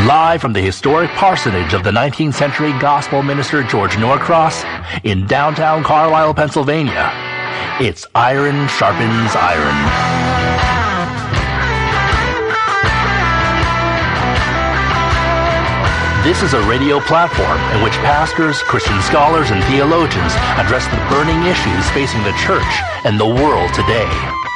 Live from the historic parsonage of the 19th century gospel minister George Norcross in downtown Carlisle, Pennsylvania, it's Iron Sharpens Iron. This is a radio platform in which pastors, Christian scholars, and theologians address the burning issues facing the church and the world today.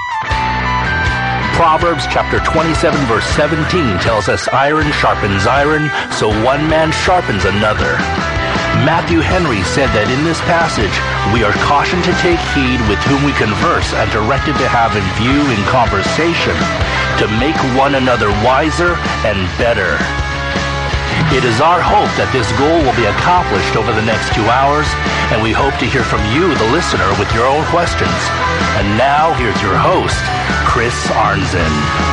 Proverbs chapter 27 verse 17 tells us iron sharpens iron, so one man sharpens another. Matthew Henry said that in this passage, we are cautioned to take heed with whom we converse and directed to have in view in conversation to make one another wiser and better. It is our hope that this goal will be accomplished over the next 2 hours, and we hope to hear from you, the listener, with your own questions. And now, here's your host, Chris Arnzen.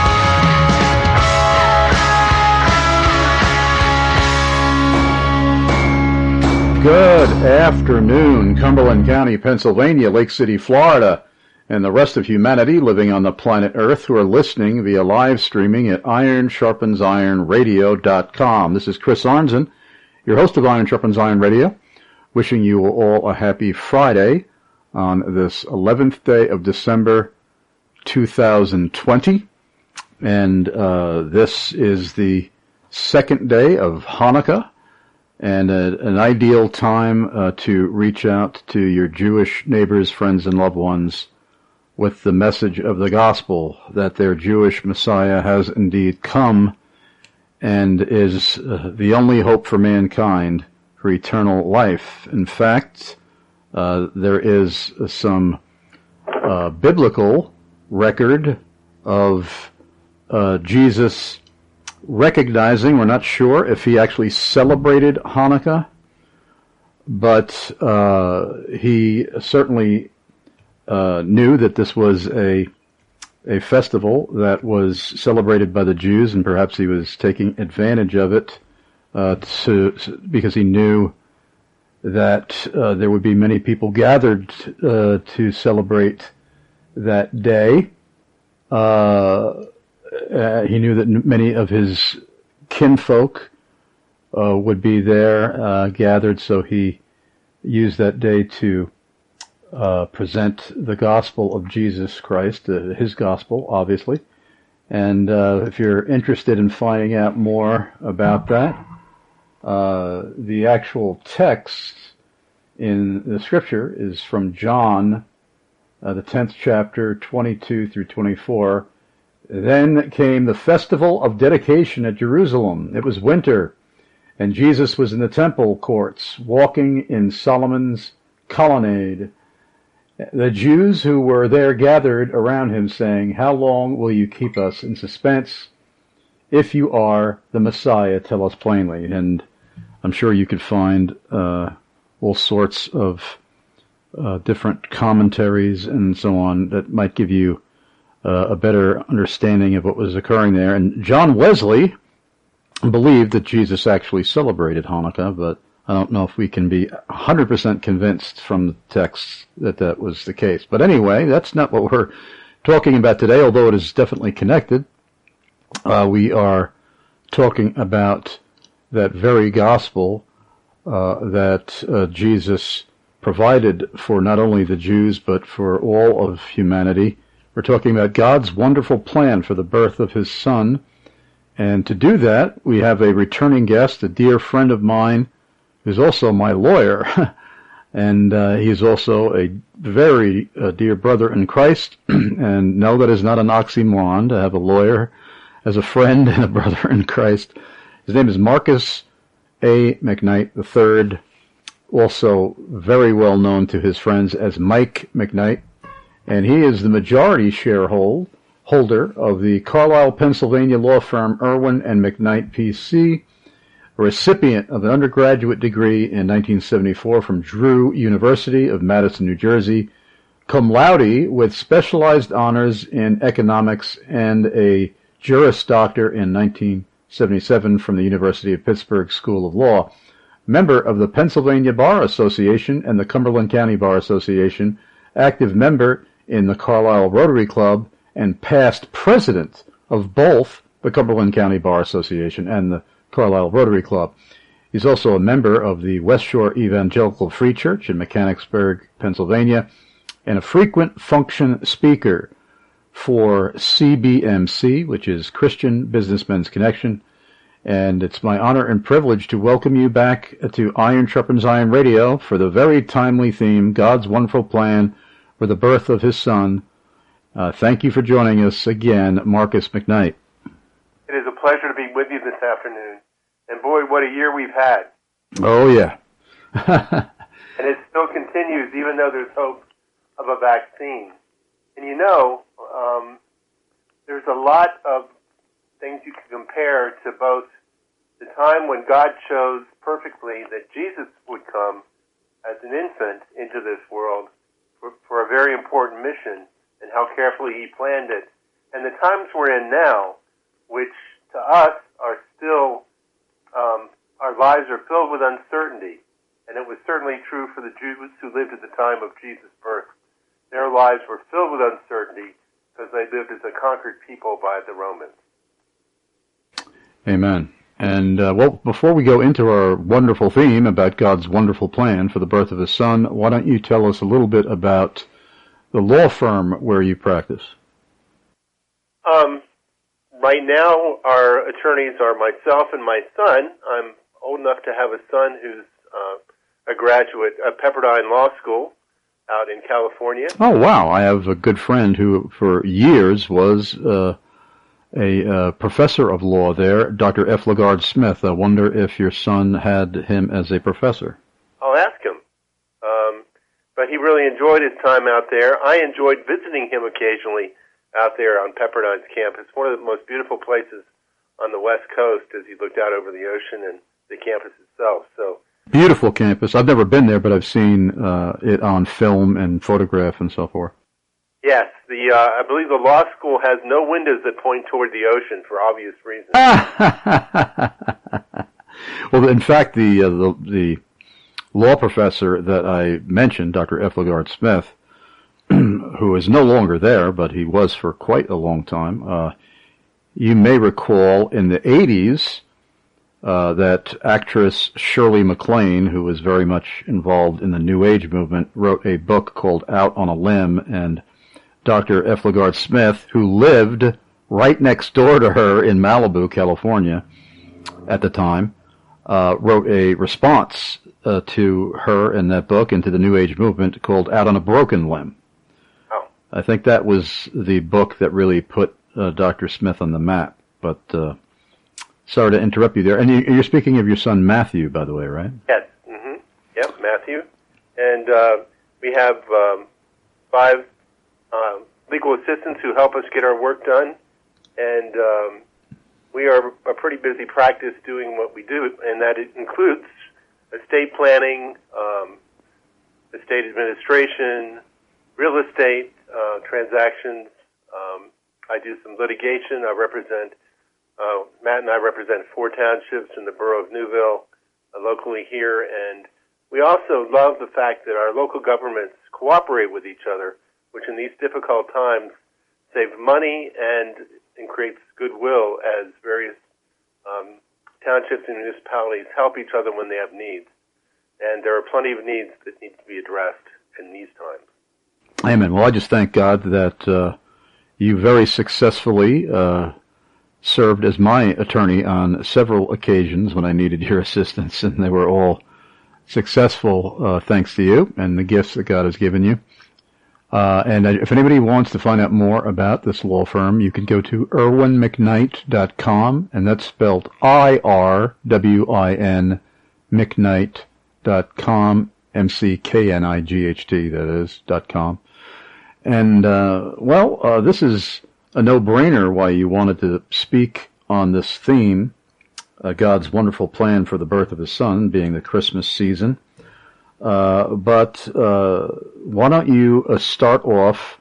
Good afternoon, Cumberland County, Pennsylvania, Lake City, Florida, and the rest of humanity living on the planet Earth who are listening via live streaming at IronSharpensIronRadio.com. This is Chris Arnzen, your host of Iron Sharpens Iron Radio, wishing you all a happy Friday on this 11th day of December 2020. And this is the second day of Hanukkah, and an ideal time to reach out to your Jewish neighbors, friends, and loved ones with the message of the gospel that their Jewish Messiah has indeed come and is the only hope for mankind for eternal life. In fact, there is some biblical record of Jesus recognizing, we're not sure if he actually celebrated Hanukkah, but he certainly knew that this was a festival that was celebrated by the Jews, and perhaps he was taking advantage of it because he knew that there would be many people gathered to celebrate that day. He knew that many of his kinfolk would be there gathered, so he used that day to present the gospel of Jesus Christ, his gospel, obviously. And if you're interested in finding out more about that, the actual text in the scripture is from John, the 10th chapter, 22 through 24. Then came the festival of dedication at Jerusalem. It was winter, and Jesus was in the temple courts, walking in Solomon's colonnade. The Jews who were there gathered around him, saying, "How long will you keep us in suspense? If you are the Messiah, tell us plainly." And I'm sure you could find all sorts of different commentaries and so on that might give you a better understanding of what was occurring there. And John Wesley believed that Jesus actually celebrated Hanukkah, but I don't know if we can be 100% convinced from the text that that was the case. But anyway, that's not what we're talking about today, although it is definitely connected. We are talking about that very gospel that Jesus provided for not only the Jews, but for all of humanity. We're talking about God's wonderful plan for the birth of his Son. And to do that, we have a returning guest, a dear friend of mine, who's also my lawyer. And he's also a very dear brother in Christ. And no, that is not an oxymoron to have a lawyer as a friend and a brother in Christ. His name is Marcus A. McKnight III, also very well known to his friends as Mike McKnight. And he is the majority shareholder of the Carlisle, Pennsylvania law firm Irwin and McKnight PC, a recipient of an undergraduate degree in 1974 from Drew University of Madison, New Jersey, cum laude with specialized honors in economics, and a Juris Doctor in 1977 from the University of Pittsburgh School of Law, member of the Pennsylvania Bar Association and the Cumberland County Bar Association, active member in the Carlisle Rotary Club, and past president of both the Cumberland County Bar Association and the Carlisle Rotary Club. He's also a member of the West Shore Evangelical Free Church in Mechanicsburg, Pennsylvania, and a frequent function speaker for CBMC, which is Christian Businessmen's Connection. And it's my honor and privilege to welcome you back to Iron Sharpens Iron Radio for the very timely theme, God's Wonderful Plan for the Birth of His Son. Thank you for joining us again, Marcus McKnight. It is a pleasure to be with you this afternoon. And boy, what a year we've had. Oh, yeah. And it still continues, even though there's hope of a vaccine. And there's a lot of things you can compare to both the time when God chose perfectly that Jesus would come as an infant into this world for a very important mission, and how carefully He planned it, and the times we're in now, which to us are still, our lives are filled with uncertainty. And it was certainly true for the Jews who lived at the time of Jesus' birth. Their lives were filled with uncertainty because they lived as a conquered people by the Romans. Amen. And, before we go into our wonderful theme about God's wonderful plan for the birth of His Son, why don't you tell us a little bit about the law firm where you practice? Right now, our attorneys are myself and my son. I'm old enough to have a son who's a graduate of Pepperdine Law School out in California. Oh, wow. I have a good friend who, for years, was a professor of law there, Dr. F. LaGarde Smith. I wonder if your son had him as a professor. I'll ask him. But he really enjoyed his time out there. I enjoyed visiting him occasionally out there on Pepperdine's campus. One of the most beautiful places on the West Coast as you looked out over the ocean and the campus itself. So beautiful campus. I've never been there, but I've seen it on film and photograph and so forth. Yes, I believe the law school has no windows that point toward the ocean for obvious reasons. Well, in fact, the law professor that I mentioned, Dr. F. LaGarde Smith, who is no longer there, but he was for quite a long time. You may recall in the 80s that actress Shirley MacLaine, who was very much involved in the New Age movement, wrote a book called Out on a Limb, and Dr. F. LaGarde Smith, who lived right next door to her in Malibu, California, at the time, wrote a response to her in that book and to the New Age movement called Out on a Broken Limb. Oh. I think that was the book that really put Dr. Smith on the map. But sorry to interrupt you there. And you're speaking of your son Matthew, by the way, right? Yes. Mm-hmm. Yep, Matthew. And we have 5 legal assistants who help us get our work done. And we are a pretty busy practice doing what we do, and that it includes estate planning, estate administration, real estate transactions. I do some litigation. I represent, Matt and I represent 4 townships in the borough of Newville locally here, and we also love the fact that our local governments cooperate with each other, which in these difficult times saves money and creates goodwill as various townships and municipalities help each other when they have needs. And there are plenty of needs that need to be addressed in these times. Amen. Well, I just thank God that you very successfully served as my attorney on several occasions when I needed your assistance, and they were all successful thanks to you and the gifts that God has given you. And if anybody wants to find out more about this law firm, you can go to irwinmcknight.com, and that's spelled IRWIN, McKnight.com, MCKNIGHT, that is, .com. And, this is a no-brainer why you wanted to speak on this theme, God's wonderful plan for the birth of His Son, being the Christmas season. But why don't you start off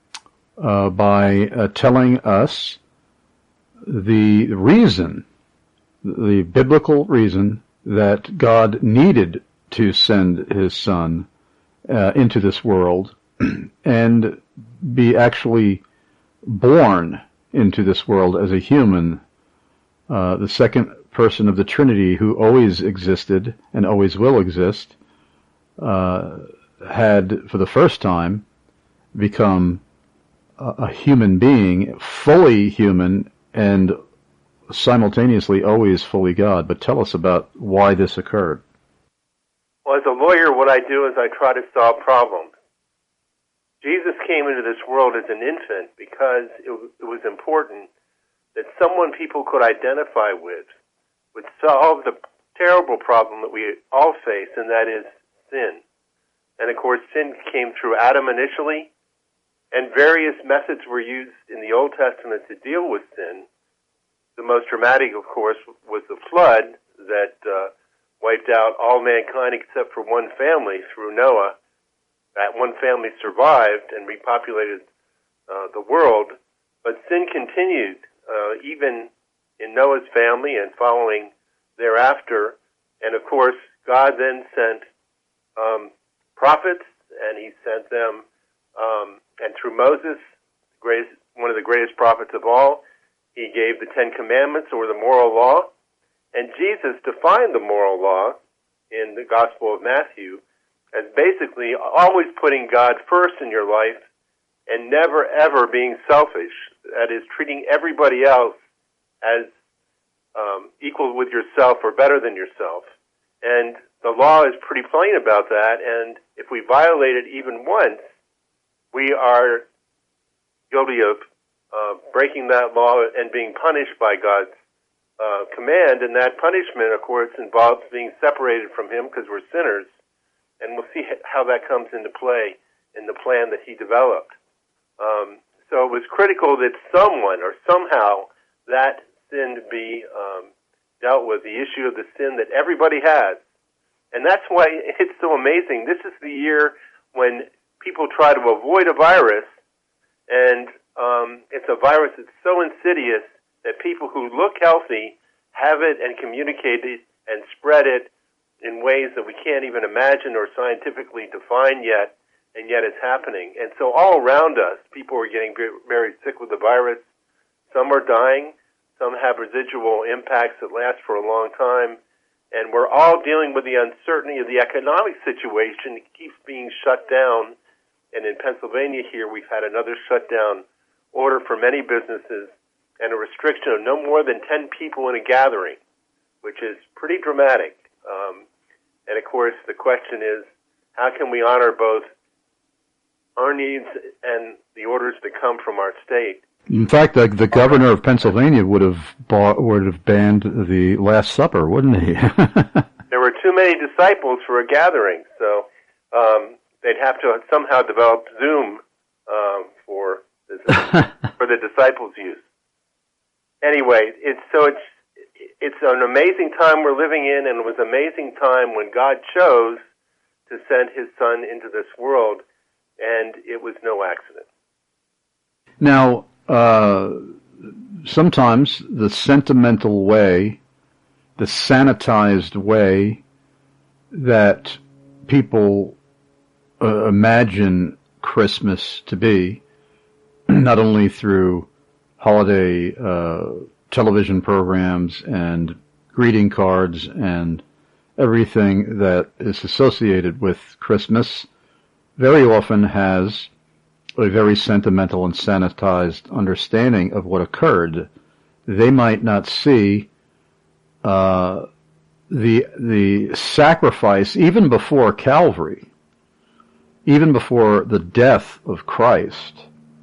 by telling us the reason, the biblical reason that God needed to send His Son into this world and be actually born into this world as a human, the second person of the Trinity who always existed and always will exist, had for the first time become a human being, fully human and simultaneously always fully God. But tell us about why this occurred. Well, as a lawyer, what I do is I try to solve problems. Jesus came into this world as an infant because it was important that someone people could identify with would solve the terrible problem that we all face, and that is sin. And of course, sin came through Adam initially, and various methods were used in the Old Testament to deal with sin. The most dramatic, of course, was the flood that wiped out all mankind except for one family through Noah. That one family survived and repopulated the world, but sin continued even in Noah's family and following thereafter. And of course, God then sent prophets, and he sent them, and through Moses, one of the greatest prophets of all, he gave the Ten Commandments, or the moral law. And Jesus defined the moral law in the Gospel of Matthew as basically always putting God first in your life and never, ever being selfish. That is, treating everybody else as equal with yourself or better than yourself. And the law is pretty plain about that, and if we violate it even once, we are guilty of breaking that law and being punished by God's command, and that punishment, of course, involves being separated from Him because we're sinners, and we'll see how that comes into play in the plan that He developed. So it was critical that someone or somehow that sin be dealt with, the issue of the sin that everybody has. And that's why it's so amazing. This is the year when people try to avoid a virus, and it's a virus that's so insidious that people who look healthy have it and communicate it and spread it in ways that we can't even imagine or scientifically define yet, and yet it's happening. And so all around us, people are getting very sick with the virus. Some are dying. Some have residual impacts that last for a long time. And we're all dealing with the uncertainty of the economic situation. It keeps being shut down. And in Pennsylvania here, we've had another shutdown order for many businesses and a restriction of no more than 10 people in a gathering, which is pretty dramatic. And of course, the question is, how can we honor both our needs and the orders that come from our state? In fact, the governor of Pennsylvania would have banned the Last Supper, wouldn't he? There were too many disciples for a gathering, so they'd have to somehow develop Zoom for the disciples' use. Anyway, it's an amazing time we're living in, and it was an amazing time when God chose to send His Son into this world, and it was no accident. Now, sometimes the sentimental way, the sanitized way that people imagine Christmas to be, not only through holiday television programs and greeting cards and everything that is associated with Christmas, very often has a very sentimental and sanitized understanding of what occurred. They might not see the sacrifice even before Calvary, even before the death of Christ.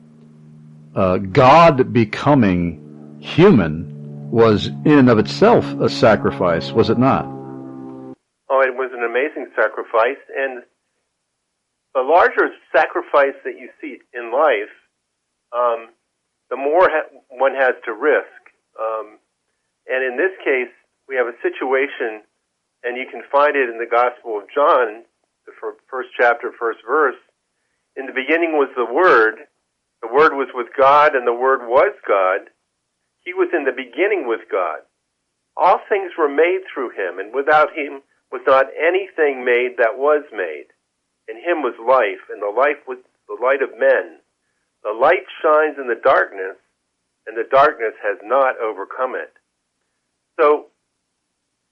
God becoming human was in and of itself a sacrifice, was it not? Oh, it was an amazing sacrifice, and the larger sacrifice that you see in life, the more one has to risk. And in this case, we have a situation, and you can find it in the Gospel of John, the first chapter, first verse. In the beginning was the Word was with God, and the Word was God. He was in the beginning with God. All things were made through Him, and without Him was not anything made that was made. In Him was life, and the life was the light of men. The light shines in the darkness, and the darkness has not overcome it. So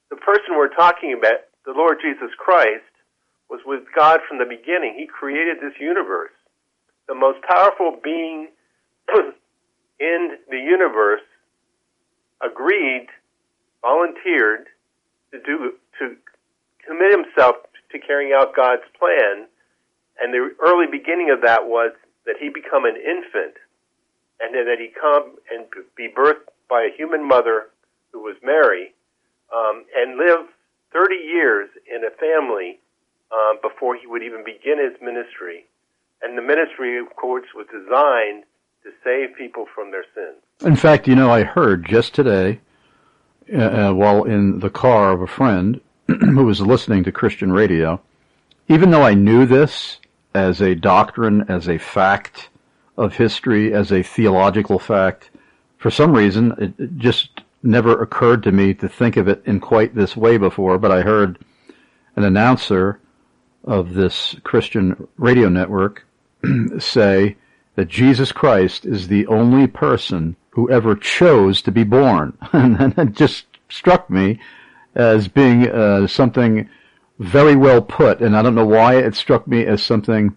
the person we're talking about, the Lord Jesus Christ, was with God from the beginning. He created this universe. The most powerful being in the universe agreed, volunteered to commit himself to carrying out God's plan. And the early beginning of that was that he become an infant, and then that he come and be birthed by a human mother who was Mary, and live 30 years in a family before he would even begin his ministry. And the ministry, of course, was designed to save people from their sins. In fact, I heard just today, while in the car of a friend who was listening to Christian radio, even though I knew this as a doctrine, as a fact of history, as a theological fact, for some reason, it just never occurred to me to think of it in quite this way before, but I heard an announcer of this Christian radio network say that Jesus Christ is the only person who ever chose to be born. And it just struck me as being something very well put, and I don't know why it struck me as something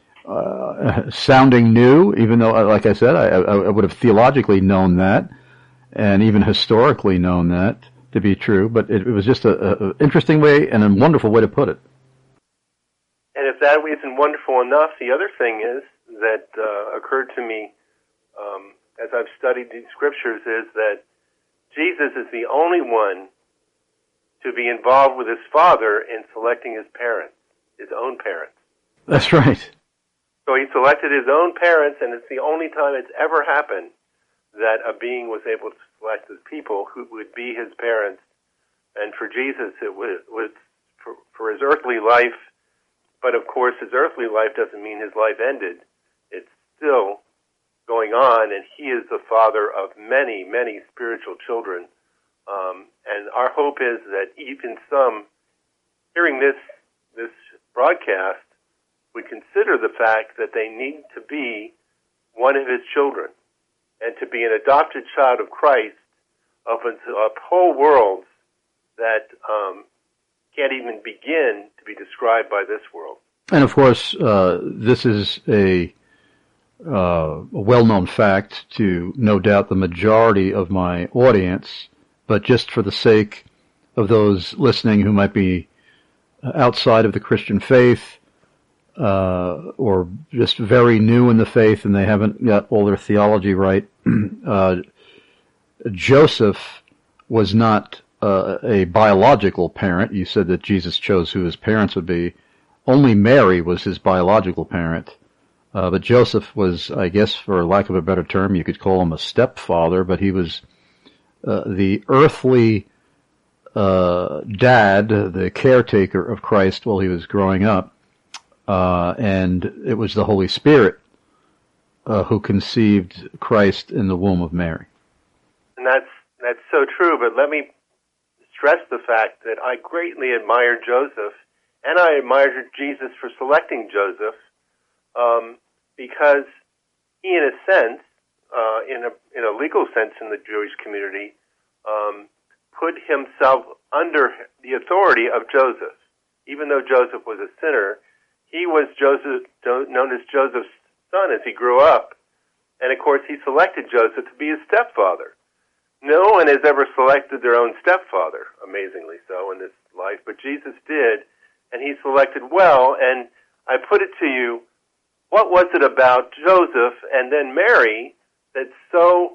sounding new, even though, like I said, I would have theologically known that, and even historically known that to be true, but it was just an interesting way and a wonderful way to put it. And if that isn't wonderful enough, the other thing is that occurred to me as I've studied these scriptures is that Jesus is the only one to be involved with his Father in selecting his parents, his own parents. That's right. So he selected his own parents, and it's the only time it's ever happened that a being was able to select his people who would be his parents. And for Jesus, it was for his earthly life. But of course, his earthly life doesn't mean his life ended. It's still going on, and he is the father of many, many spiritual children. And our hope is that even some hearing this broadcast would consider the fact that they need to be one of his children, and to be an adopted child of Christ opens up whole worlds that can't even begin to be described by this world. And of course, this is a well-known fact to no doubt the majority of my audience, but just for the sake of those listening who might be outside of the Christian faith, or just very new in the faith and they haven't got all their theology right, Joseph was not a biological parent. You said that Jesus chose who his parents would be. Only Mary was his biological parent. But Joseph was, I guess, for lack of a better term, you could call him a stepfather, but he was the earthly dad, the caretaker of Christ while he was growing up. And it was the Holy Spirit who conceived Christ in the womb of Mary. And that's so true, but let me stress the fact that I greatly admire Joseph, and I admire Jesus for selecting Joseph, because he, in a sense, in a legal sense in the Jewish community, put himself under the authority of Joseph. Even though Joseph was a sinner, he was known as Joseph's son as he grew up. And of course, he selected Joseph to be his stepfather. No one has ever selected their own stepfather, amazingly so, in this life, but Jesus did, and he selected well. And I put it to you, what was it about Joseph and then Mary that so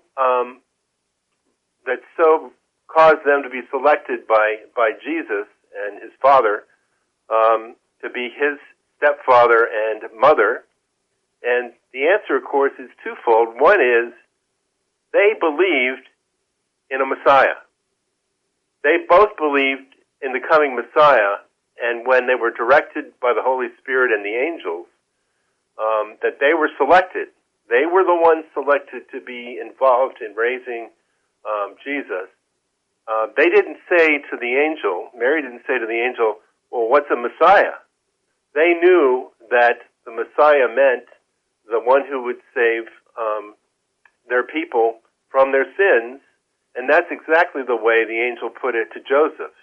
caused them to be selected by Jesus and his father to be his stepfather and mother? And the answer, of course, is twofold. One is they believed in a Messiah. They both believed in the coming Messiah, and when they were directed by the Holy Spirit and the angels, that they were selected. They were the ones selected to be involved in raising Jesus. They didn't say to the angel, Mary didn't say to the angel, well, what's a Messiah? They knew that the Messiah meant the one who would save their people from their sins, and that's exactly the way the angel put it to Joseph.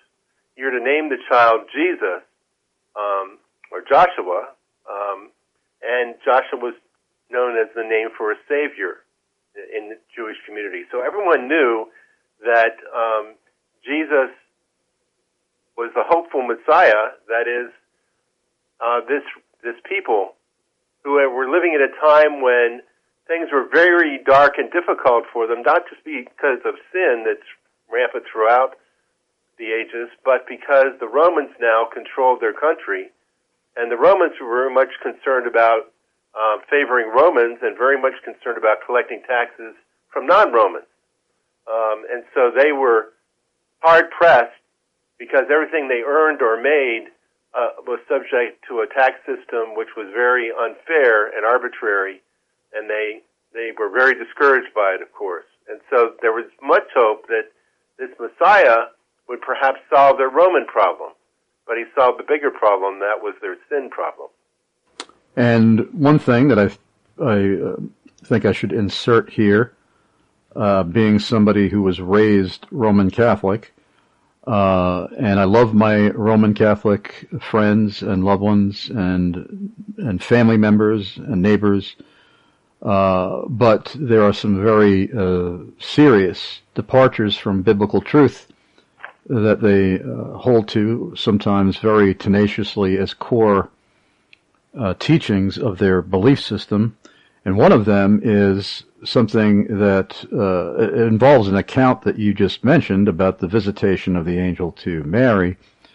you're to name the child Jesus, or Joshua, and Joshua was known as the name for a savior in the Jewish community. So everyone knew that Jesus was the hopeful Messiah, that is, this people who were living at a time when things were very dark and difficult for them, not just because of sin that's rampant throughout the ages, but because the Romans now controlled their country, and the Romans were very much concerned about favoring Romans and very much concerned about collecting taxes from non-Romans. And so they were hard-pressed because everything they earned or made was subject to a tax system which was very unfair and arbitrary, and they were very discouraged by it, of course. And so there was much hope that this Messiah would perhaps solve their Roman problem, but he solved the bigger problem, that was their sin problem. And one thing that I think I should insert here, being somebody who was raised Roman Catholic, and I love my Roman Catholic friends and loved ones and family members and neighbors, but there are some very serious departures from biblical truth that they hold to, sometimes very tenaciously, as core teachings of their belief system. And one of them is something that involves an account that you just mentioned about the visitation of the angel to Mary.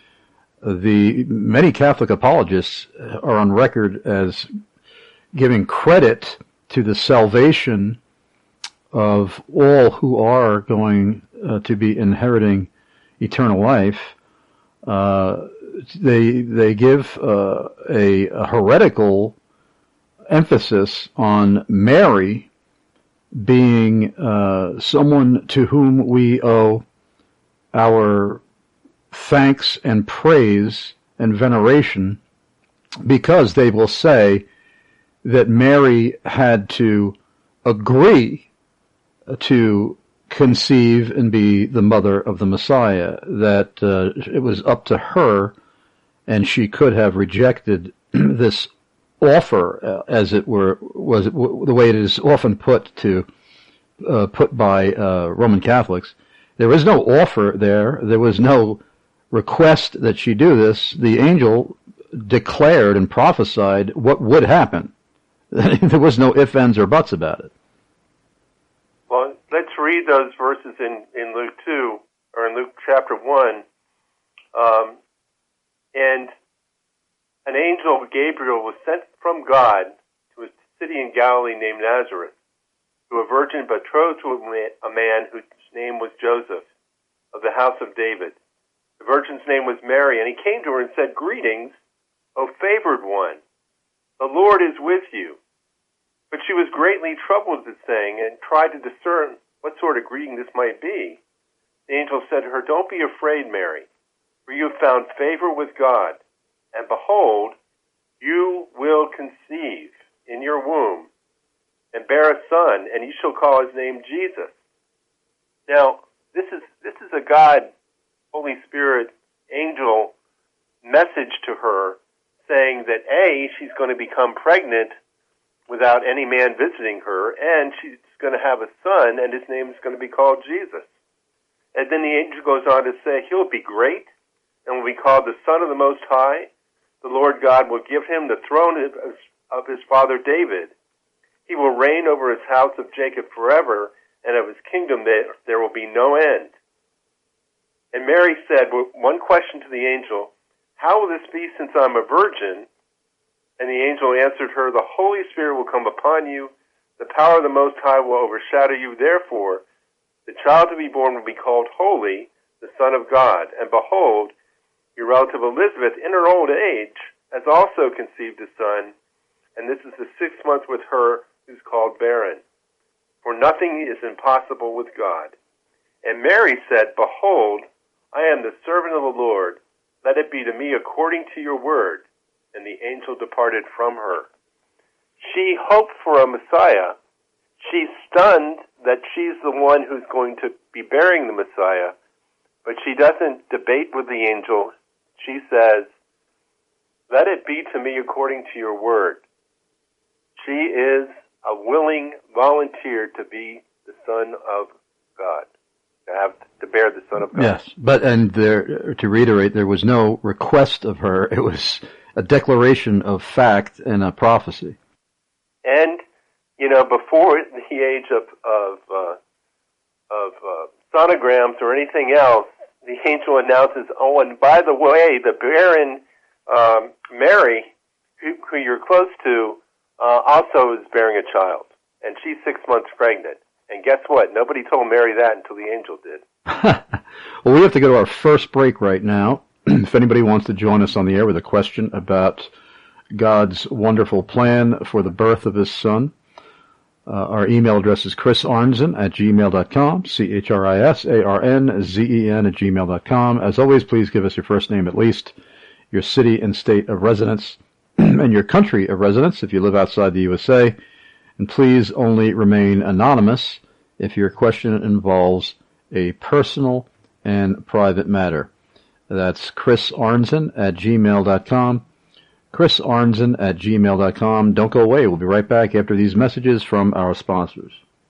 Many Catholic apologists are on record as giving credit to the salvation of all who are going to be inheriting eternal life. They give a heretical emphasis on Mary being someone to whom we owe our thanks and praise and veneration, because they will say that Mary had to agree to conceive and be the mother of the Messiah, that it was up to her, and she could have rejected this offer, as it were, was the way it is often put by Roman Catholics. There was no offer there. There was no request that she do this. The angel declared and prophesied what would happen. There was no ifs, ands, or buts about it. Well, let's read those verses in Luke 2, or in Luke chapter 1. And an angel, Gabriel, was sent from God to a city in Galilee named Nazareth, to a virgin betrothed to a man whose name was Joseph, of the house of David. The virgin's name was Mary, and he came to her and said, "Greetings, O favored one, the Lord is with you." But she was greatly troubled at this saying, and tried to discern what sort of greeting this might be. The angel said to her, "Don't be afraid, Mary, for you have found favor with God. And behold, you will conceive in your womb and bear a son, and you shall call his name Jesus." Now, this is a God, Holy Spirit, angel message to her, saying that A, she's going to become pregnant without any man visiting her, and she's going to have a son, and his name is going to be called Jesus. And then the angel goes on to say, he'll be great, and will be called the Son of the Most High. The Lord God will give him the throne of his father David. He will reign over his house of Jacob forever, and of his kingdom there will be no end. And Mary said, one question to the angel, "How will this be since I'm a virgin?" And the angel answered her, "The Holy Spirit will come upon you. The power of the Most High will overshadow you. Therefore, the child to be born will be called Holy, the Son of God. And behold, your relative Elizabeth, in her old age, has also conceived a son, and this is the 6th month with her who's called barren. For nothing is impossible with God." And Mary said, "Behold, I am the servant of the Lord. Let it be to me according to your word." And the angel departed from her. She hoped for a Messiah. She's stunned that she's the one who's going to be bearing the Messiah, but she doesn't debate with the angel. She says, "Let it be to me according to your word." She is a willing volunteer to be the Son of God, to bear the Son of God. Yes, but to reiterate, there was no request of her. It was a declaration of fact and a prophecy. And before the age of sonograms or anything else, the angel announces, "Oh, and by the way, the barren Mary, who you're close to, also is bearing a child, and she's 6 months pregnant." And guess what? Nobody told Mary that until the angel did. Well, we have to go to our first break right now. If anybody wants to join us on the air with a question about God's wonderful plan for the birth of His Son, our email address is chrisarnzen@gmail.com, CHRISARNZEN@gmail.com. As always, please give us your first name at least, your city and state of residence, and your country of residence if you live outside the USA. And please only remain anonymous if your question involves a personal and private matter. That's chrisarnzen@gmail.com. chrisarnzen@gmail.com. Don't go away. We'll be right back after these messages from our sponsors.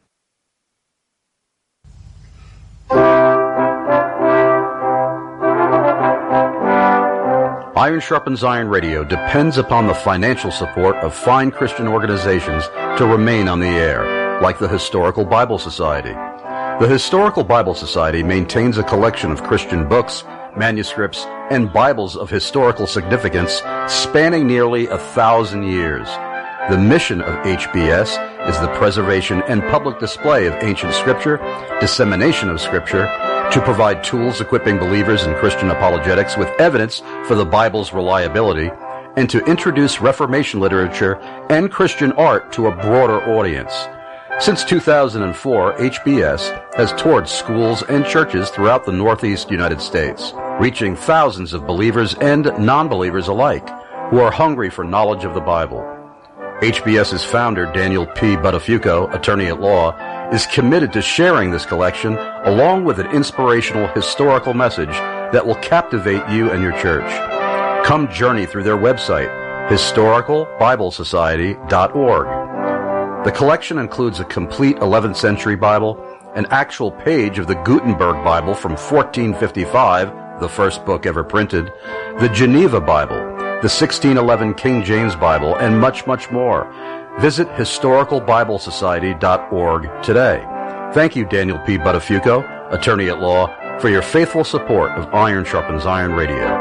Iron Sharpens Iron Radio depends upon the financial support of fine Christian organizations to remain on the air, like the Historical Bible Society. The Historical Bible Society maintains a collection of Christian books, manuscripts, and Bibles of historical significance spanning nearly 1,000 years. The mission of HBS is the preservation and public display of ancient Scripture, dissemination of Scripture, to provide tools equipping believers in Christian apologetics with evidence for the Bible's reliability, and to introduce Reformation literature and Christian art to a broader audience. Since 2004, HBS has toured schools and churches throughout the Northeast United States, reaching thousands of believers and non-believers alike who are hungry for knowledge of the Bible. HBS's founder, Daniel P. Buttafuoco, attorney at law, is committed to sharing this collection along with an inspirational historical message that will captivate you and your church. Come journey through their website, historicalbiblesociety.org. The collection includes a complete 11th century Bible, an actual page of the Gutenberg Bible from 1455, the first book ever printed, the Geneva Bible, the 1611 King James Bible, and much, much more. Visit historicalbiblesociety.org today. Thank you, Daniel P. Buttafuoco, attorney at law, for your faithful support of Iron Sharpens Iron Radio.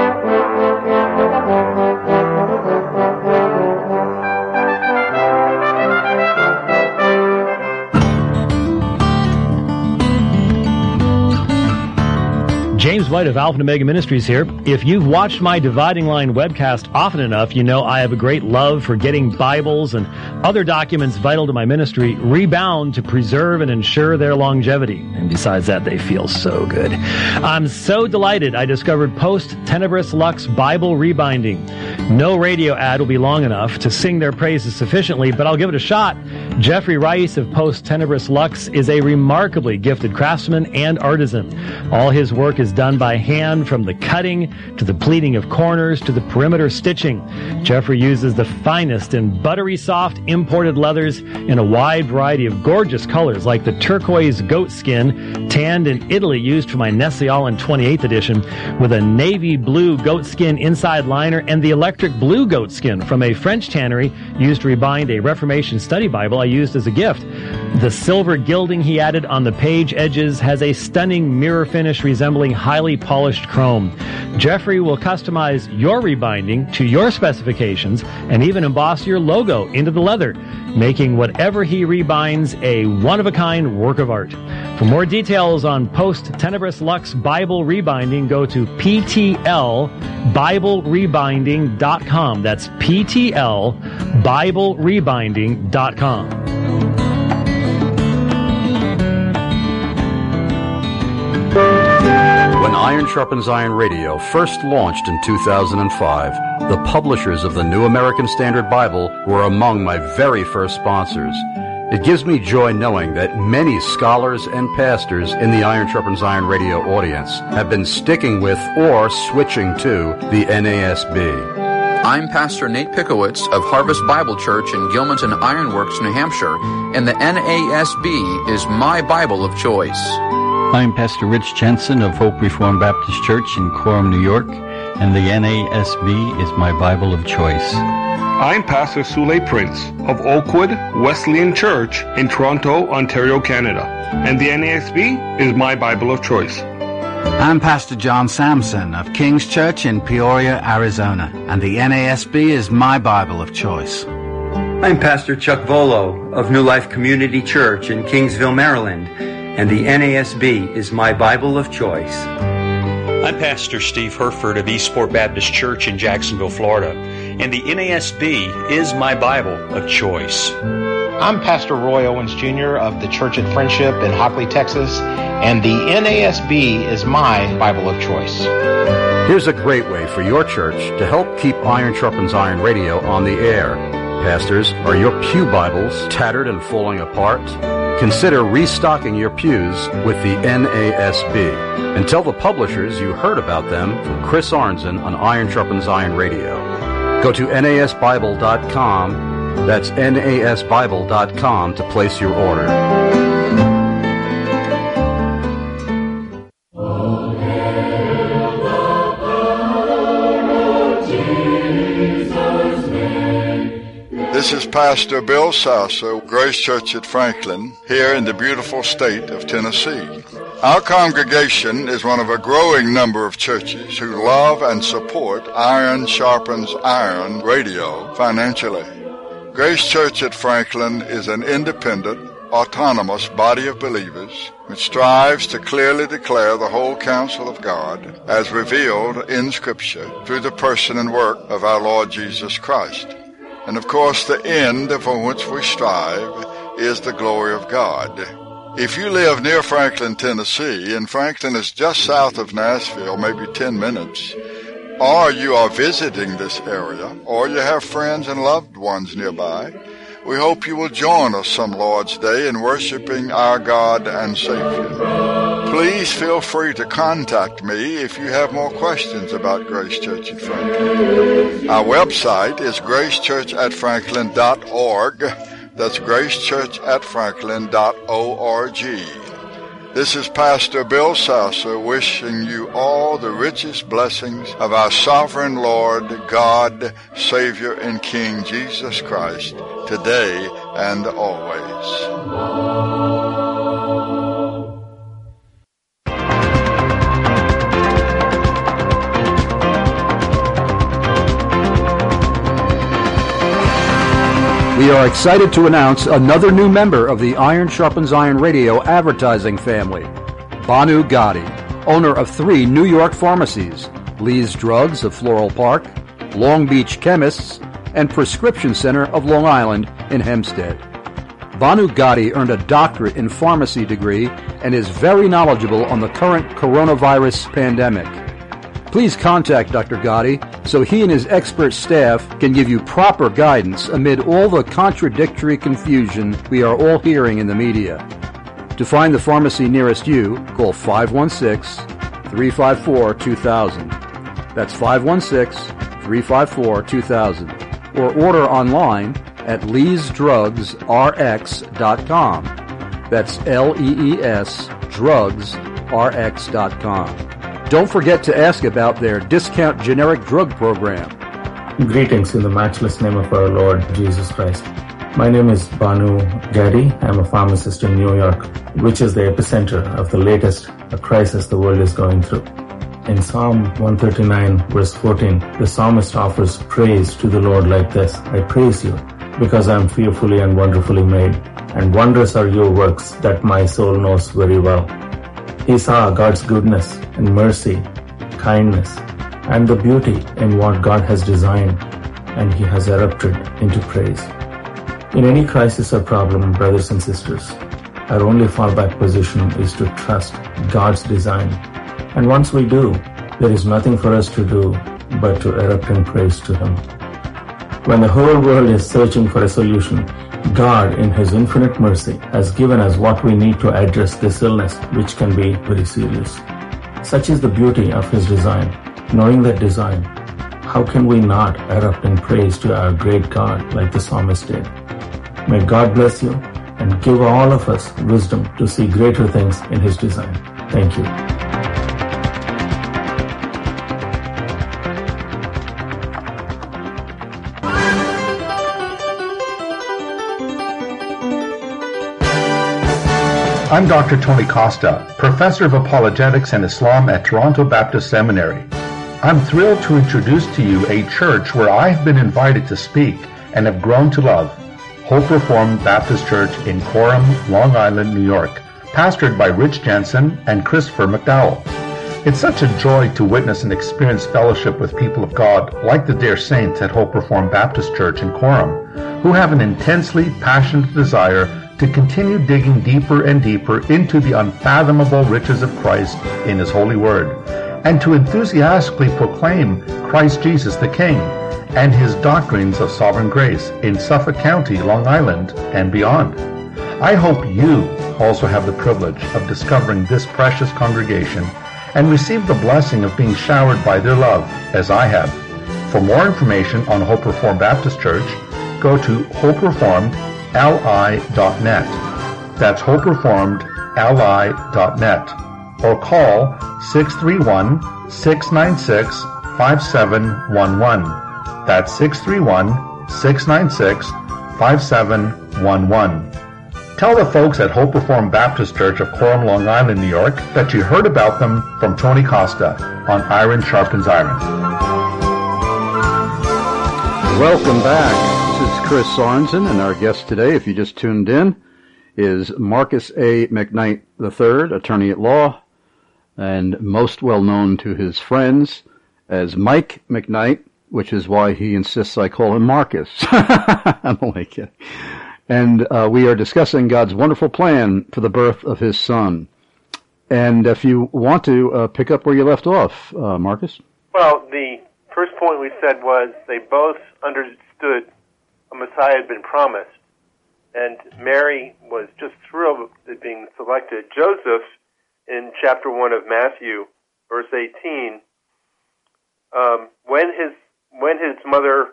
James White of Alpha and Omega Ministries here. If you've watched my Dividing Line webcast often enough, you know I have a great love for getting Bibles and other documents vital to my ministry rebound to preserve and ensure their longevity. And besides that, they feel so good. I'm so delighted I discovered Post Tenebris Lux Bible Rebinding. No radio ad will be long enough to sing their praises sufficiently, but I'll give it a shot. Jeffrey Rice of Post Tenebris Lux is a remarkably gifted craftsman and artisan. All his work is done by hand, from the cutting to the pleating of corners to the perimeter stitching. Jeffrey uses the finest and buttery soft imported leathers in a wide variety of gorgeous colors, like the turquoise goat skin tanned in Italy used for my Nestle Allen 28th edition, with a navy blue goat skin inside liner, and the electric blue goat skin from a French tannery used to rebind a Reformation study Bible I used as a gift. The silver gilding he added on the page edges has a stunning mirror finish resembling highly polished chrome. Jeffrey will customize your rebinding to your specifications and even emboss your logo into the leather, making whatever he rebinds a one-of-a-kind work of art. For more details on Post Tenebris Lux Bible Rebinding, go to PTLBibleRebinding.com. That's PTLBibleRebinding.com. When Iron Sharpens Iron Radio first launched in 2005, the publishers of the New American Standard Bible were among my very first sponsors. It gives me joy knowing that many scholars and pastors in the Iron Sharpens Iron radio audience have been sticking with or switching to the NASB. I'm Pastor Nate Pickowitz of Harvest Bible Church in Gilmanton Ironworks, New Hampshire, and the NASB is my Bible of choice. I'm Pastor Rich Jensen of Hope Reformed Baptist Church in Coram, New York, and the NASB is my Bible of choice. I'm Pastor Sule Prince of Oakwood Wesleyan Church in Toronto, Ontario, Canada, and the NASB is my Bible of choice. I'm Pastor John Sampson of King's Church in Peoria, Arizona, and the NASB is my Bible of choice. I'm Pastor Chuck Volo of New Life Community Church in Kingsville, Maryland, and the NASB is my Bible of choice. I'm Pastor Steve Herford of Eastport Baptist Church in Jacksonville, Florida, and the NASB is my Bible of choice. I'm Pastor Roy Owens Jr. of the Church at Friendship in Hockley, Texas, and the NASB is my Bible of choice. Here's a great way for your church to help keep Iron Sharpens Iron radio on the air. Pastors, are your pew Bibles tattered and falling apart? Consider restocking your pews with the NASB. And tell the publishers you heard about them from Chris Arnzen on Iron Sharpens Iron Radio. Go to nasbible.com. That's nasbible.com to place your order. This is Pastor Bill Sasser, Grace Church at Franklin, here in the beautiful state of Tennessee. Our congregation is one of a growing number of churches who love and support Iron Sharpens Iron radio financially. Grace Church at Franklin is an independent, autonomous body of believers which strives to clearly declare the whole counsel of God as revealed in Scripture through the person and work of our Lord Jesus Christ. And of course, the end for which we strive is the glory of God. If you live near Franklin, Tennessee, and Franklin is just south of Nashville, maybe 10 minutes, or you are visiting this area, or you have friends and loved ones nearby, we hope you will join us some Lord's Day in worshiping our God and Savior. Please feel free to contact me if you have more questions about Grace Church at Franklin. Our website is gracechurchatfranklin.org. That's gracechurchatfranklin.org. This is Pastor Bill Sasser wishing you all the richest blessings of our sovereign Lord, God, Savior, and King Jesus Christ, today and always. We are excited to announce another new member of the Iron Sharpens Iron radio advertising family, Banu Gotti, owner of 3 New York pharmacies, Lee's Drugs of Floral Park, Long Beach Chemists, and Prescription Center of Long Island in Hempstead. Banu Gotti earned a doctorate in pharmacy degree and is very knowledgeable on the current coronavirus pandemic. Please contact Dr. Gotti so he and his expert staff can give you proper guidance amid all the contradictory confusion we are all hearing in the media. To find the pharmacy nearest you, call 516-354-2000. That's 516-354-2000. Or order online at leesdrugsrx.com. That's LEES drugsrx.com. Don't forget to ask about their discount generic drug program. Greetings in the matchless name of our Lord Jesus Christ. My name is Banu Gotti. I'm a pharmacist in New York, which is the epicenter of the latest crisis the world is going through. In Psalm 139, verse 14, the psalmist offers praise to the Lord like this: I praise you because I am fearfully and wonderfully made, and wondrous are your works that my soul knows very well. He saw God's goodness and mercy, kindness, and the beauty in what God has designed, and he has erupted into praise. In any crisis or problem, brothers and sisters, our only fallback position is to trust God's design. And once we do, there is nothing for us to do but to erupt in praise to him. When the whole world is searching for a solution, God, in His infinite mercy, has given us what we need to address this illness, which can be very serious. Such is the beauty of His design. Knowing that design, how can we not erupt in praise to our great God like the psalmist did? May God bless you and give all of us wisdom to see greater things in His design. Thank you. I'm Dr. Tony Costa, Professor of Apologetics and Islam at Toronto Baptist Seminary. I'm thrilled to introduce to you a church where I have been invited to speak and have grown to love, Hope Reformed Baptist Church in Coram, Long Island, New York, pastored by Rich Jensen and Christopher McDowell. It's such a joy to witness and experience fellowship with people of God like the dear saints at Hope Reformed Baptist Church in Coram, who have an intensely passionate desire to continue digging deeper and deeper into the unfathomable riches of Christ in His holy word, and to enthusiastically proclaim Christ Jesus the King and His doctrines of sovereign grace in Suffolk County, Long Island, and beyond. I hope you also have the privilege of discovering this precious congregation and receive the blessing of being showered by their love, as I have. For more information on Hope Reformed Baptist Church, go to hopereformedli.net. That's hopereformedli.net. Or call 631-696-5711. That's 631-696-5711. Tell the folks at Hope Reformed Baptist Church of Coram, Long Island, New York, that you heard about them from Tony Costa on Iron Sharpens Iron. Welcome back. This is Chris Sorensen, and our guest today, if you just tuned in, is Marcus A. McKnight III, attorney at law, and most well known to his friends as Mike McKnight, which is why he insists I call him Marcus. I'm only kidding. And we are discussing God's wonderful plan for the birth of His Son. And if you want to pick up where you left off, Marcus. Well, the first point we said was they both understood a Messiah had been promised, and Mary was just thrilled at being selected. Joseph, in chapter 1 of Matthew, verse 18, when his mother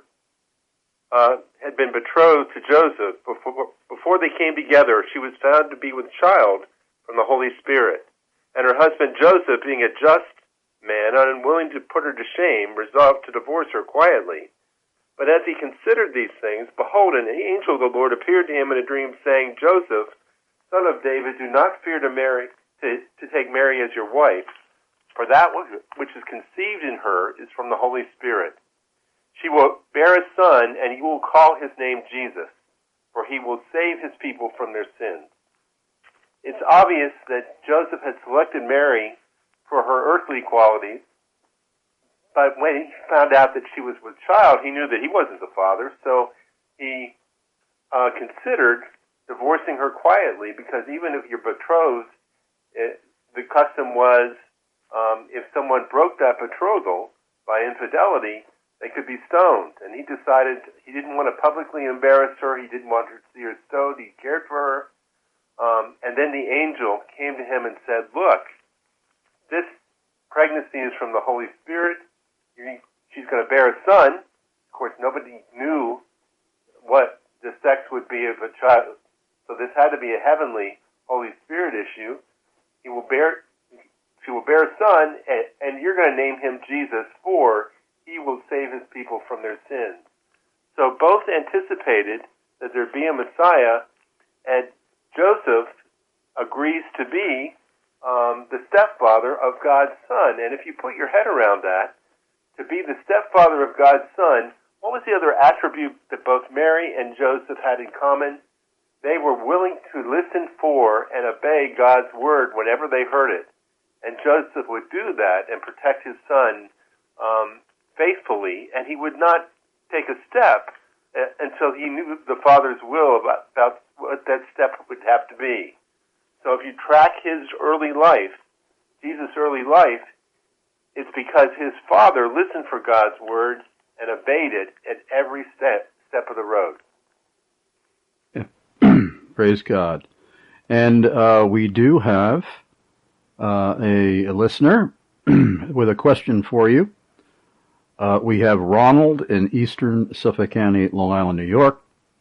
had been betrothed to Joseph, before they came together, she was found to be with child from the Holy Spirit. And her husband Joseph, being a just man, unwilling to put her to shame, resolved to divorce her quietly. But as he considered these things, behold, an angel of the Lord appeared to him in a dream, saying, Joseph, son of David, do not fear to take Mary as your wife, for that which is conceived in her is from the Holy Spirit. She will bear a son, and you will call his name Jesus, for he will save his people from their sins. It's obvious that Joseph had selected Mary for her earthly qualities, but when he found out that she was with child, he knew that he wasn't the father, so he considered divorcing her quietly, because even if you're betrothed, the custom was if someone broke that betrothal by infidelity, they could be stoned. And he decided he didn't want to publicly embarrass her. He didn't want her to see her stoned. He cared for her. And then the angel came to him and said, look, this pregnancy is from the Holy Spirit. She's going to bear a son. Of course, nobody knew what the sex would be of a child. So this had to be a heavenly Holy Spirit issue. She will bear a son, and you're going to name him Jesus, for he will save his people from their sins. So both anticipated that there'd be a Messiah, and Joseph agrees to be the stepfather of God's son. And if you put your head around that, to be the stepfather of God's son, what was the other attribute that both Mary and Joseph had in common? They were willing to listen for and obey God's word whenever they heard it. And Joseph would do that and protect his son faithfully, and he would not take a step until he knew the Father's will about what that step would have to be. So if you track his early life, Jesus' early life, it's because his father listened for God's word and obeyed it at every step of the road. Praise God. And we do have a listener with a question for you. We have Ronald in eastern Suffolk County, Long Island, New York.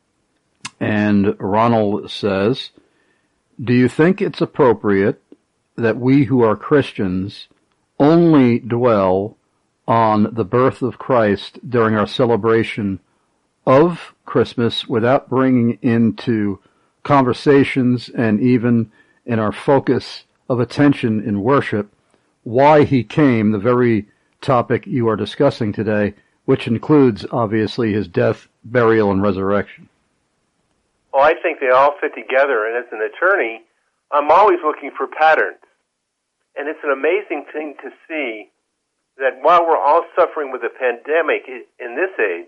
And Ronald says, do you think it's appropriate that we who are Christians only dwell on the birth of Christ during our celebration of Christmas without bringing into conversations and even in our focus of attention in worship why he came, the very topic you are discussing today, which includes, obviously, his death, burial, and resurrection? Well, I think they all fit together, and as an attorney, I'm always looking for patterns. And it's an amazing thing to see that while we're all suffering with a pandemic in this age,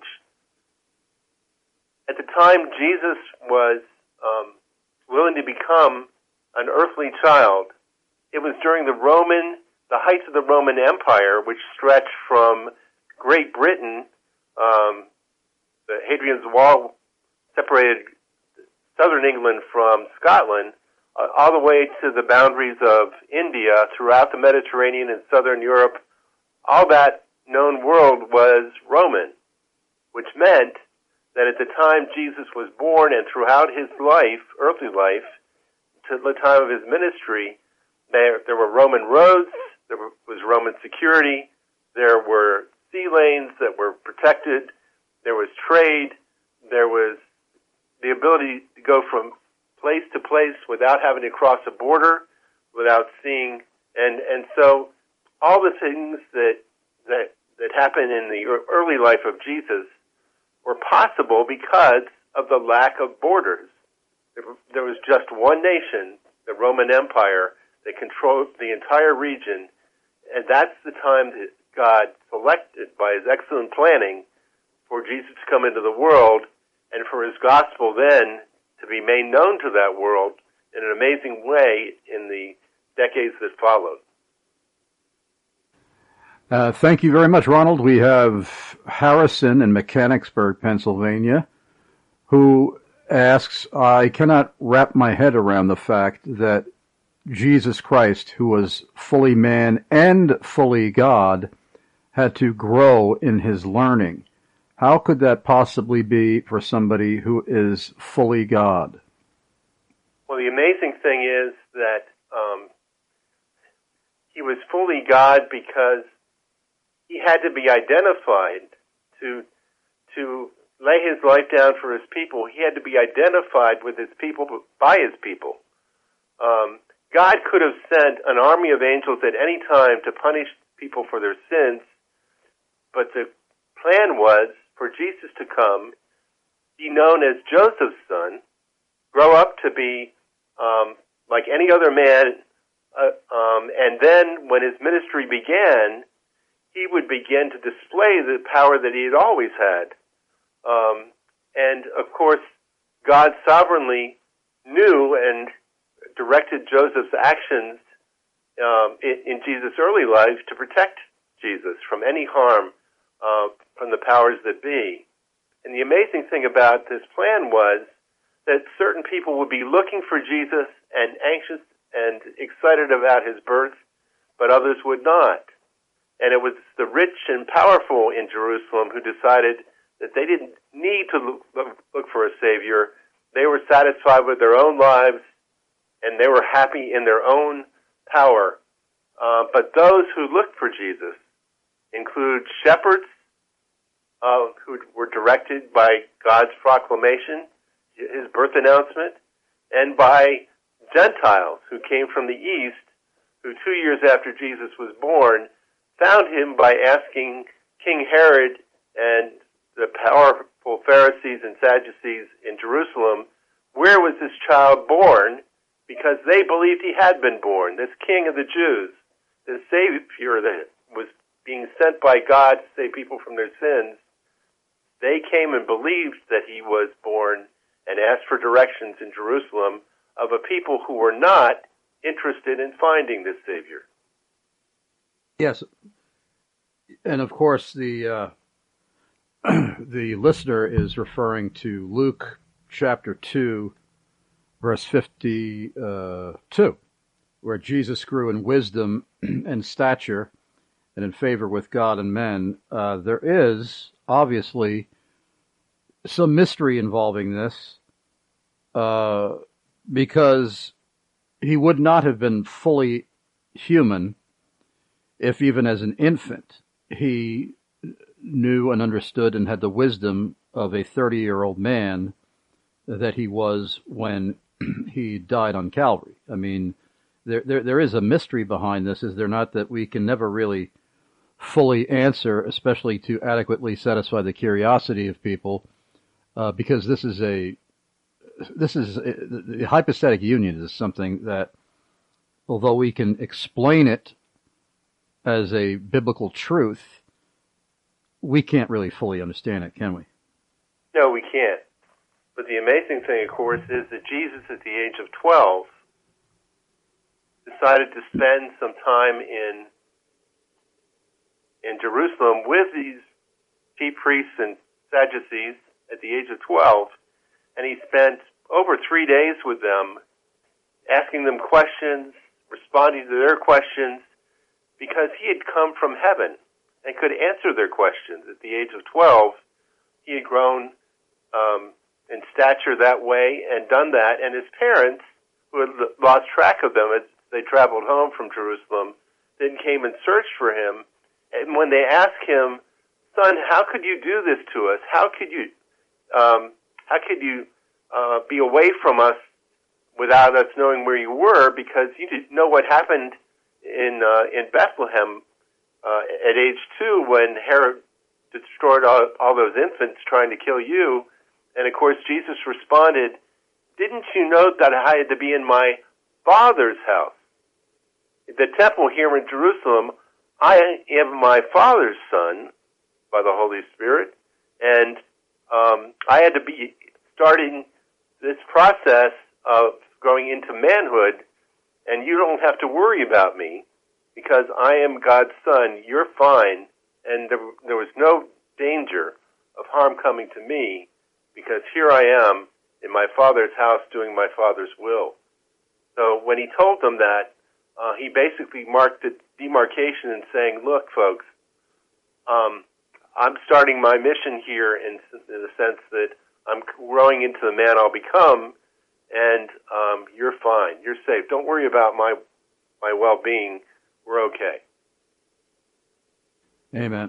at the time Jesus was willing to become an earthly child, it was during the height of the Roman Empire, which stretched from Great Britain, the Hadrian's Wall separated southern England from Scotland, all the way to the boundaries of India, throughout the Mediterranean and southern Europe. All that known world was Roman, which meant that at the time Jesus was born and throughout his life, earthly life, to the time of his ministry, there were Roman roads, there was Roman security, there were sea lanes that were protected, there was trade, there was the ability to go from place to place without having to cross a border, without seeing, and so all the things that happened in the early life of Jesus were possible because of the lack of borders. There was just one nation, the Roman Empire, that controlled the entire region, and that's the time that God selected by his excellent planning for Jesus to come into the world and for his gospel then to be made known to that world in an amazing way in the decades that followed. Thank you very much, Ronald. We have Harrison in Mechanicsburg, Pennsylvania, who asks, I cannot wrap my head around the fact that Jesus Christ, who was fully man and fully God, had to grow in his learning. How could that possibly be for somebody who is fully God? Well, the amazing thing is that he was fully God because he had to be identified to lay his life down for his people. He had to be identified with his people by his people. God could have sent an army of angels at any time to punish people for their sins, but the plan was for Jesus to come, be known as Joseph's son, grow up to be like any other man, and then when his ministry began, he would begin to display the power that he had always had. And, of course, God sovereignly knew and directed Joseph's actions in Jesus' early life to protect Jesus from any harm from the powers that be. And the amazing thing about this plan was that certain people would be looking for Jesus and anxious and excited about his birth, but others would not. And it was the rich and powerful in Jerusalem who decided that they didn't need to look for a Savior. They were satisfied with their own lives, and they were happy in their own power. But those who looked for Jesus include shepherds who were directed by God's proclamation, his birth announcement, and by Gentiles who came from the east, who 2 years after Jesus was born, found him by asking King Herod and the powerful Pharisees and Sadducees in Jerusalem, where was this child born? Because they believed he had been born, this King of the Jews, this Savior that was being sent by God to save people from their sins. They came and believed that he was born and asked for directions in Jerusalem of a people who were not interested in finding this Savior. Yes, and of course the listener is referring to Luke chapter 2, verse 52, where Jesus grew in wisdom and stature and in favor with God and men. There is obviously some mystery involving this, because he would not have been fully human if even as an infant he knew and understood and had the wisdom of a 30-year-old man that he was when he died on Calvary. I mean, there is a mystery behind this, is there not, that we can never really fully answer, especially to adequately satisfy the curiosity of people, because the hypostatic union is something that, although we can explain it as a biblical truth, we can't really fully understand it, can we? No, we can't. But the amazing thing, of course, is that Jesus, at the age of 12, decided to spend some time in Jerusalem with these chief priests and Sadducees at the age of 12, and he spent over 3 days with them, asking them questions, responding to their questions, because he had come from heaven and could answer their questions. At the age of 12, he had grown in stature that way and done that, and his parents, who had lost track of them as they traveled home from Jerusalem, then came and searched for him. And when they asked him, "Son, how could you do this to us? How could you be away from us without us knowing where you were? Because you didn't know what happened in Bethlehem at age 2 when Herod destroyed all those infants trying to kill you." And of course, Jesus responded, "Didn't you know that I had to be in my Father's house? The temple here in Jerusalem, I am my Father's son by the Holy Spirit, and I had to be starting this process of growing into manhood, and you don't have to worry about me because I am God's son. You're fine, and there was no danger of harm coming to me because here I am in my Father's house doing my Father's will." So when he told them that, he basically marked the demarcation and saying, "Look, folks, I'm starting my mission here in the sense that I'm growing into the man I'll become, and you're fine. You're safe. Don't worry about my well-being. We're okay." Amen.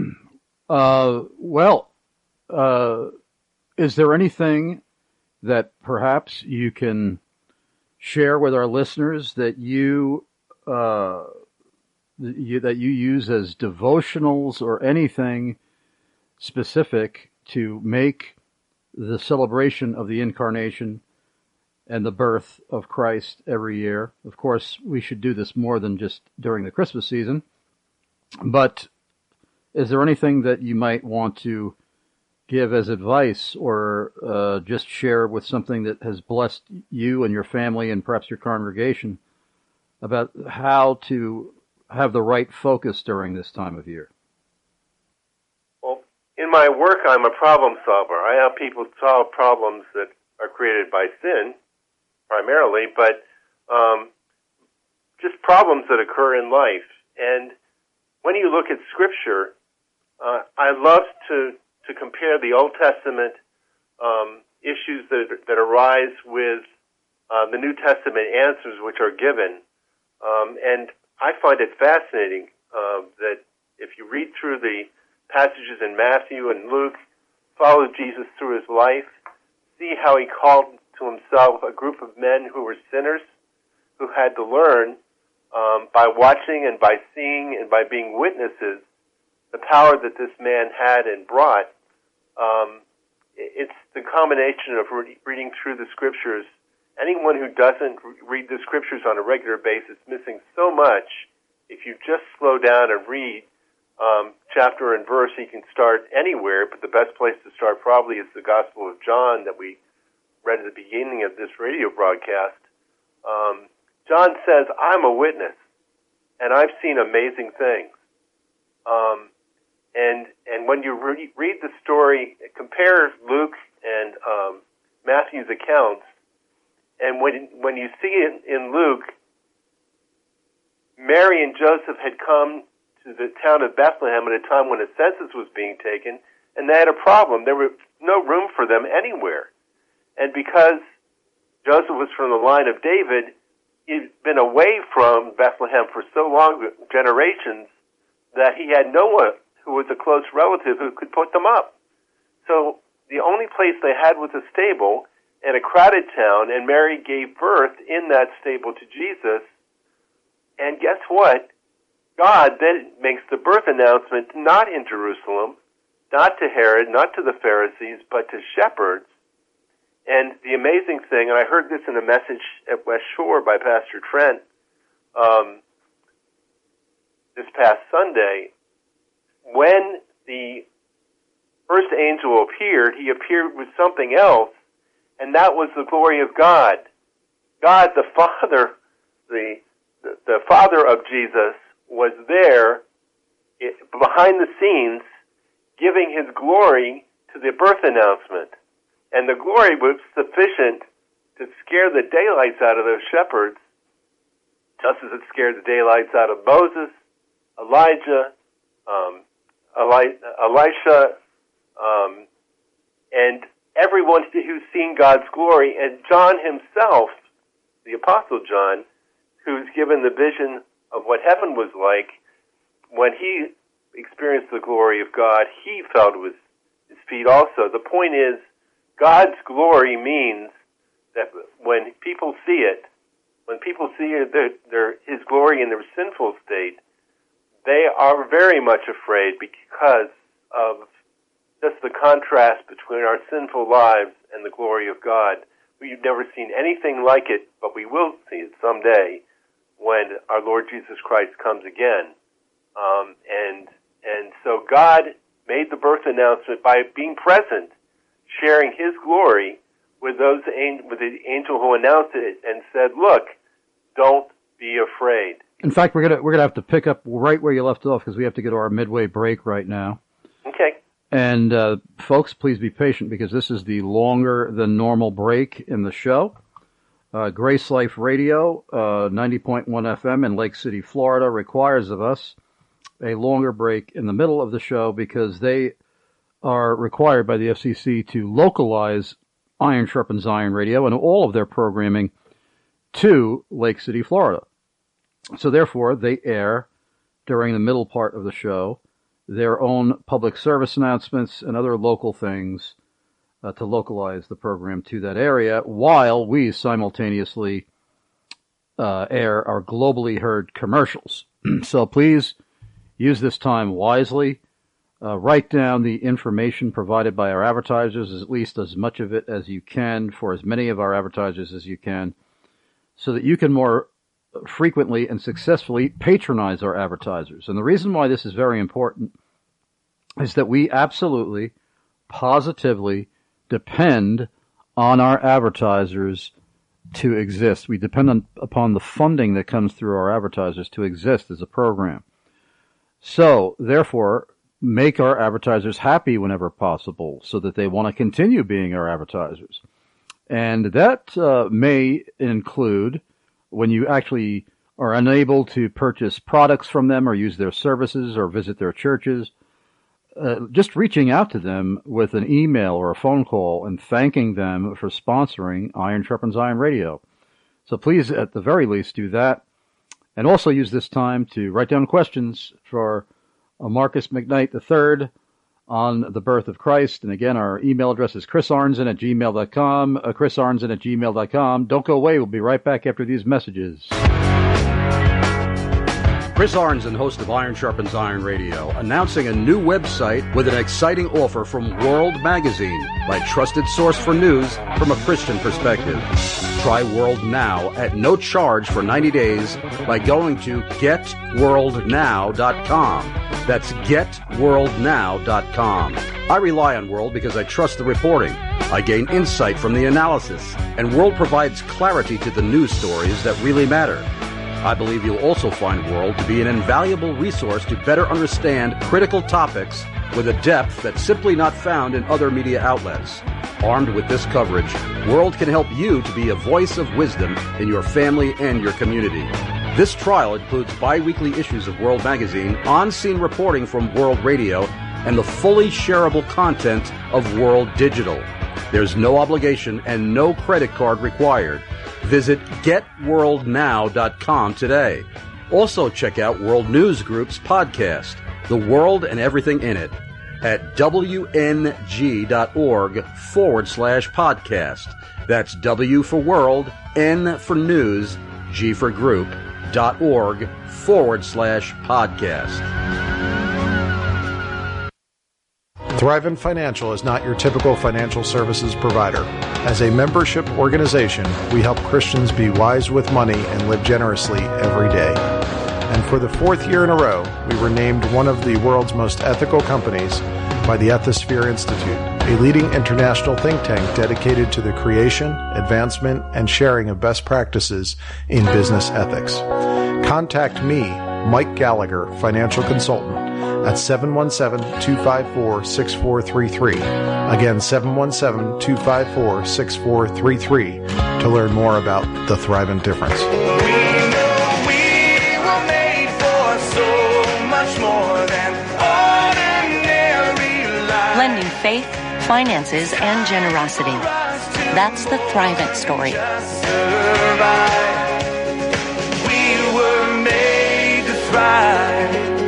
Is there anything that perhaps you can share with our listeners that you use as devotionals or anything specific to make the celebration of the Incarnation and the birth of Christ every year? Of course, we should do this more than just during the Christmas season, but is there anything that you might want to give as advice or just share with something that has blessed you and your family and perhaps your congregation about how to have the right focus during this time of year? Well, in my work, I'm a problem solver. I help people solve problems that are created by sin, primarily, but just problems that occur in life. And when you look at Scripture, I love to compare the Old Testament issues that arise with the New Testament answers which are given. And I find it fascinating that if you read through the passages in Matthew and Luke, follow Jesus through his life, see how he called to himself a group of men who were sinners, who had to learn by watching and by seeing and by being witnesses the power that this man had and brought. It's the combination of reading through the Scriptures. Anyone who doesn't read the Scriptures on a regular basis missing so much. If you just slow down and read chapter and verse, you can start anywhere, but the best place to start probably is the Gospel of John that we read at the beginning of this radio broadcast. John says, "I'm a witness, and I've seen amazing things." And when you read the story, compare Luke and Matthew's accounts, And when you see it in Luke, Mary and Joseph had come to the town of Bethlehem at a time when a census was being taken, and they had a problem. There was no room for them anywhere. And because Joseph was from the line of David, he'd been away from Bethlehem for so long, generations, that he had no one who was a close relative who could put them up. So the only place they had was a stable in a crowded town, and Mary gave birth in that stable to Jesus. And guess what? God then makes the birth announcement not in Jerusalem, not to Herod, not to the Pharisees, but to shepherds. And the amazing thing, and I heard this in a message at West Shore by Pastor Trent this past Sunday, when the first angel appeared, he appeared with something else, and that was the glory of God. God, the Father, the Father of Jesus, was there behind the scenes giving his glory to the birth announcement. And the glory was sufficient to scare the daylights out of those shepherds, just as it scared the daylights out of Moses, Elijah, Elisha, and everyone who's seen God's glory. And John himself, the Apostle John, who's given the vision of what heaven was like, when he experienced the glory of God, he fell to his feet also. The point is, God's glory means that when people see it, his glory in their sinful state, they are very much afraid because of just the contrast between our sinful lives and the glory of God. We've never seen anything like it, but we will see it someday when our Lord Jesus Christ comes again. And so God made the birth announcement by being present, sharing his glory with the angel who announced it and said, "Look, don't be afraid." In fact, we're gonna have to pick up right where you left off because we have to get to our midway break right now. Okay. And folks, please be patient because this is the longer than normal break in the show. Grace Life Radio, 90.1 FM in Lake City, Florida, requires of us a longer break in the middle of the show because they are required by the FCC to localize Iron Sharpens Iron Radio and all of their programming to Lake City, Florida. So therefore, they air during the middle part of the show their own public service announcements and other local things to localize the program to that area, while we simultaneously air our globally heard commercials. So please use this time wisely. Write down the information provided by our advertisers, at least as much of it as you can, for as many of our advertisers as you can, so that you can more frequently and successfully patronize our advertisers. And the reason why this is very important is that we absolutely, positively depend on our advertisers to exist. We depend upon the funding that comes through our advertisers to exist as a program. So, therefore, make our advertisers happy whenever possible so that they want to continue being our advertisers. And that may include when you actually are unable to purchase products from them or use their services or visit their churches, just reaching out to them with an email or a phone call and thanking them for sponsoring Iron Sharpens Iron Radio. So please, at the very least, do that. And also use this time to write down questions for Marcus McKnight III on the birth of Christ. And again, our email address is chrisarnzen@gmail.com, chrisarnzen@gmail.com. Don't go away. We'll be right back after these messages. Chris Arnzen, host of Iron Sharpens Iron Radio, announcing a new website with an exciting offer from World Magazine, my trusted source for news from a Christian perspective. Try World Now at no charge for 90 days by going to getworldnow.com. That's getworldnow.com. I rely on World because I trust the reporting. I gain insight from the analysis, and World provides clarity to the news stories that really matter. I believe you'll also find World to be an invaluable resource to better understand critical topics with a depth that's simply not found in other media outlets. Armed with this coverage, World can help you to be a voice of wisdom in your family and your community. This trial includes bi-weekly issues of World Magazine, on-scene reporting from World Radio, and the fully shareable content of World Digital. There's no obligation and no credit card required. Visit GetWorldNow.com today. Also check out World News Group's podcast, The World and Everything in It, at WNG.org/podcast. That's W for World, N for News, G for Group.org/podcast. Thrivent Financial is not your typical financial services provider. As a membership organization, we help Christians be wise with money and live generously every day. And for the 4th year in a row, we were named one of the world's most ethical companies by the Ethisphere Institute, a leading international think tank dedicated to the creation, advancement, and sharing of best practices in business ethics. Contact me, Mike Gallagher, financial consultant, at 717-254-6433. Again, 717-254-6433 to learn more about the Thrivent difference. Blending faith, finances, and generosity. That's the Thrivent story. We were made to thrive.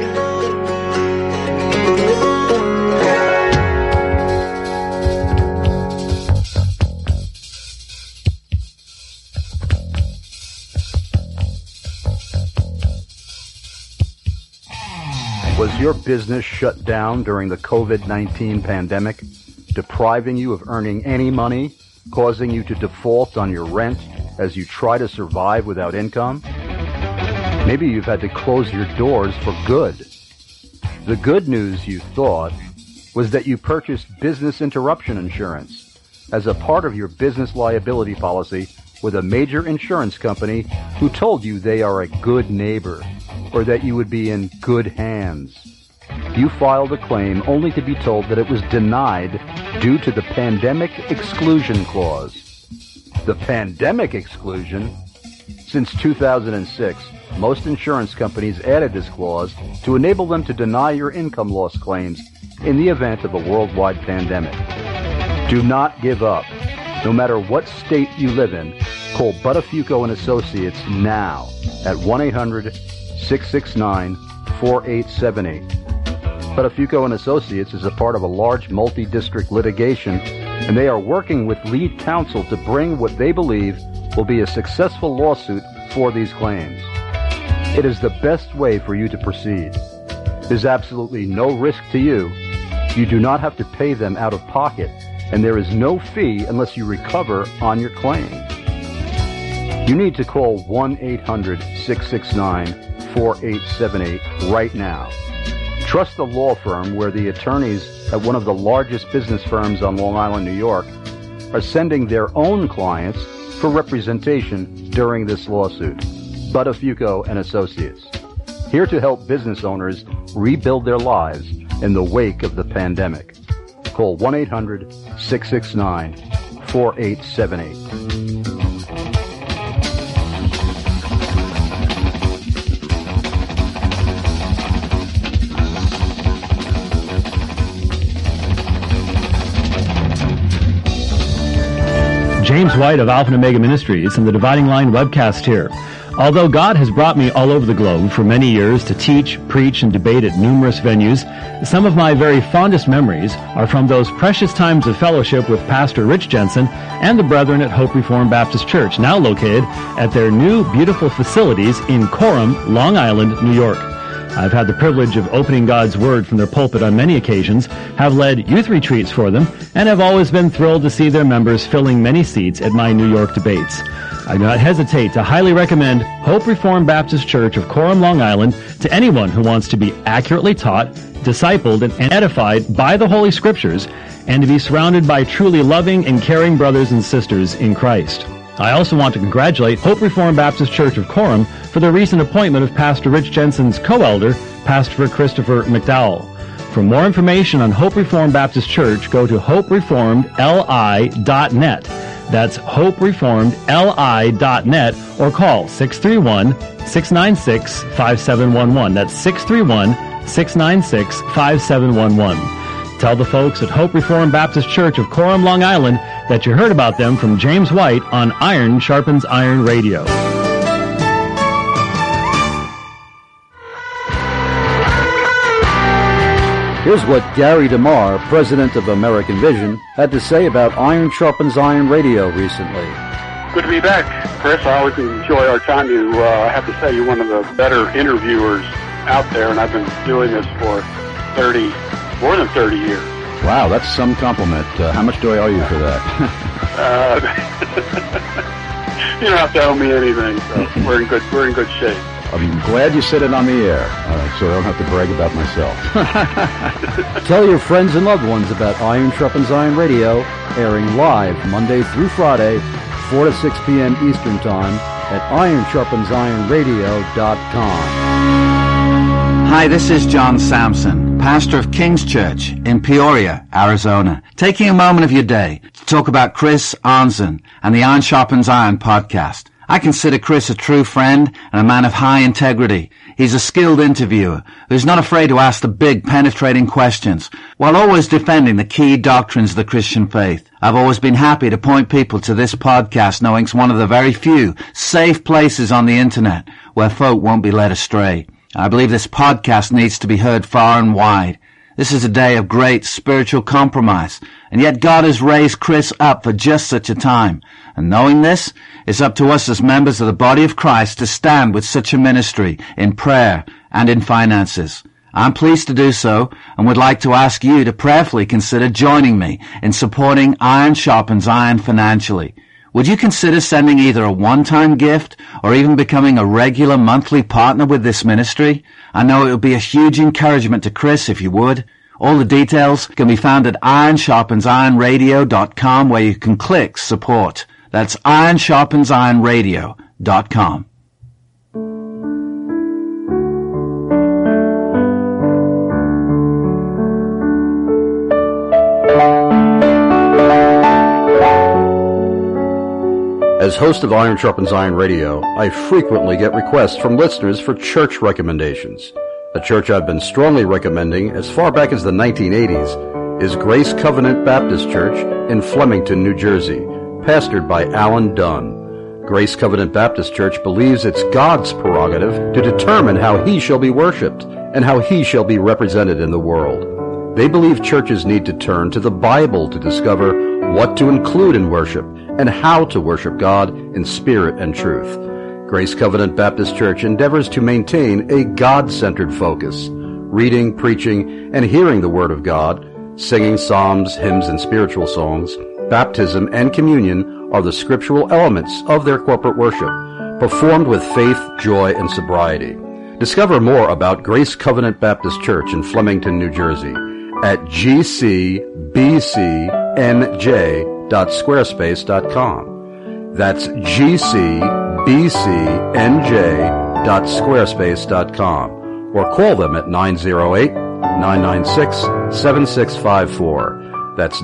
Was your business shut down during the COVID-19 pandemic, depriving you of earning any money, causing you to default on your rent as you try to survive without income? Maybe you've had to close your doors for good. The good news, you thought, was that you purchased business interruption insurance as a part of your business liability policy with a major insurance company who told you they are a good neighbor, or that you would be in good hands. You filed a claim only to be told that it was denied due to the Pandemic Exclusion Clause. The Pandemic Exclusion? Since 2006, most insurance companies added this clause to enable them to deny your income loss claims in the event of a worldwide pandemic. Do not give up. No matter what state you live in, call Buttafuoco and Associates now at 1-800-669-4878. Buttafuoco and Associates is a part of a large multi-district litigation, and they are working with lead counsel to bring what they believe will be a successful lawsuit for these claims. It is the best way for you to proceed. There's absolutely no risk to you. You do not have to pay them out of pocket, and there is no fee unless you recover on your claim. You need to call 1-800-669-4878 right now. Trust the law firm where the attorneys at one of the largest business firms on Long Island, New York, are sending their own clients for representation during this lawsuit. Buttafuoco and Associates, here to help business owners rebuild their lives in the wake of the pandemic. Call 1-800-669-4878. James White of Alpha and Omega Ministries and the Dividing Line webcast here. Although God has brought me all over the globe for many years to teach, preach, and debate at numerous venues, some of my very fondest memories are from those precious times of fellowship with Pastor Rich Jensen and the brethren at Hope Reformed Baptist Church, now located at their new beautiful facilities in Coram, Long Island, New York. I've had the privilege of opening God's Word from their pulpit on many occasions, have led youth retreats for them, and have always been thrilled to see their members filling many seats at my New York debates. I do not hesitate to highly recommend Hope Reformed Baptist Church of Coram, Long Island to anyone who wants to be accurately taught, discipled, and edified by the Holy Scriptures, and to be surrounded by truly loving and caring brothers and sisters in Christ. I also want to congratulate Hope Reformed Baptist Church of Coram for the recent appointment of Pastor Rich Jensen's co-elder, Pastor Christopher McDowell. For more information on Hope Reformed Baptist Church, go to hopereformedli.net. That's hopereformedli.net, or call 631-696-5711. That's 631-696-5711. Tell the folks at Hope Reformed Baptist Church of Coram, Long Island, that you heard about them from James White on Iron Sharpens Iron Radio. Here's what Gary DeMar, president of American Vision, had to say about Iron Sharpens Iron Radio recently. Good to be back, Chris. I always enjoy our time. I have to say you're one of the better interviewers out there, and I've been doing this for more than 30 years. Wow, that's some compliment. How much do I owe you for that? You don't have to owe me anything, so we're in good shape. I'm glad you said it on the air, so I don't have to brag about myself. Tell your friends and loved ones about Iron Sharpens Iron Radio, airing live Monday through Friday, 4 to 6 p.m. Eastern Time at ironsharpensironradio.com. Hi, this is John Sampson, pastor of King's Church in Peoria, Arizona, taking a moment of your day to talk about Chris Arnzen and the Iron Sharpens Iron podcast. I consider Chris a true friend and a man of high integrity. He's a skilled interviewer who's not afraid to ask the big, penetrating questions while always defending the key doctrines of the Christian faith. I've always been happy to point people to this podcast, knowing it's one of the very few safe places on the internet where folk won't be led astray. I believe this podcast needs to be heard far and wide. This is a day of great spiritual compromise, and yet God has raised Chris up for just such a time. And knowing this, it's up to us as members of the body of Christ to stand with such a ministry in prayer and in finances. I'm pleased to do so and would like to ask you to prayerfully consider joining me in supporting Iron Sharpens Iron financially. Would you consider sending either a one-time gift or even becoming a regular monthly partner with this ministry? I know it would be a huge encouragement to Chris if you would. All the details can be found at ironsharpensironradio.com, where you can click support. That's ironsharpensironradio.com. As host of Iron Sharpens Iron Radio, I frequently get requests from listeners for church recommendations. A church I've been strongly recommending as far back as the 1980s is Grace Covenant Baptist Church in Flemington, New Jersey, pastored by Alan Dunn. Grace Covenant Baptist Church believes it's God's prerogative to determine how He shall be worshipped and how He shall be represented in the world. They believe churches need to turn to the Bible to discover what to include in worship and how to worship God in spirit and truth. Grace Covenant Baptist Church endeavors to maintain a God-centered focus, reading, preaching, and hearing the Word of God, singing psalms, hymns, and spiritual songs. Baptism and communion are the scriptural elements of their corporate worship, performed with faith, joy, and sobriety. Discover more about Grace Covenant Baptist Church in Flemington, New Jersey at gcbcnj.squarespace.com. That's gcbcnj.squarespace.com, or call them at 908-996-7654. That's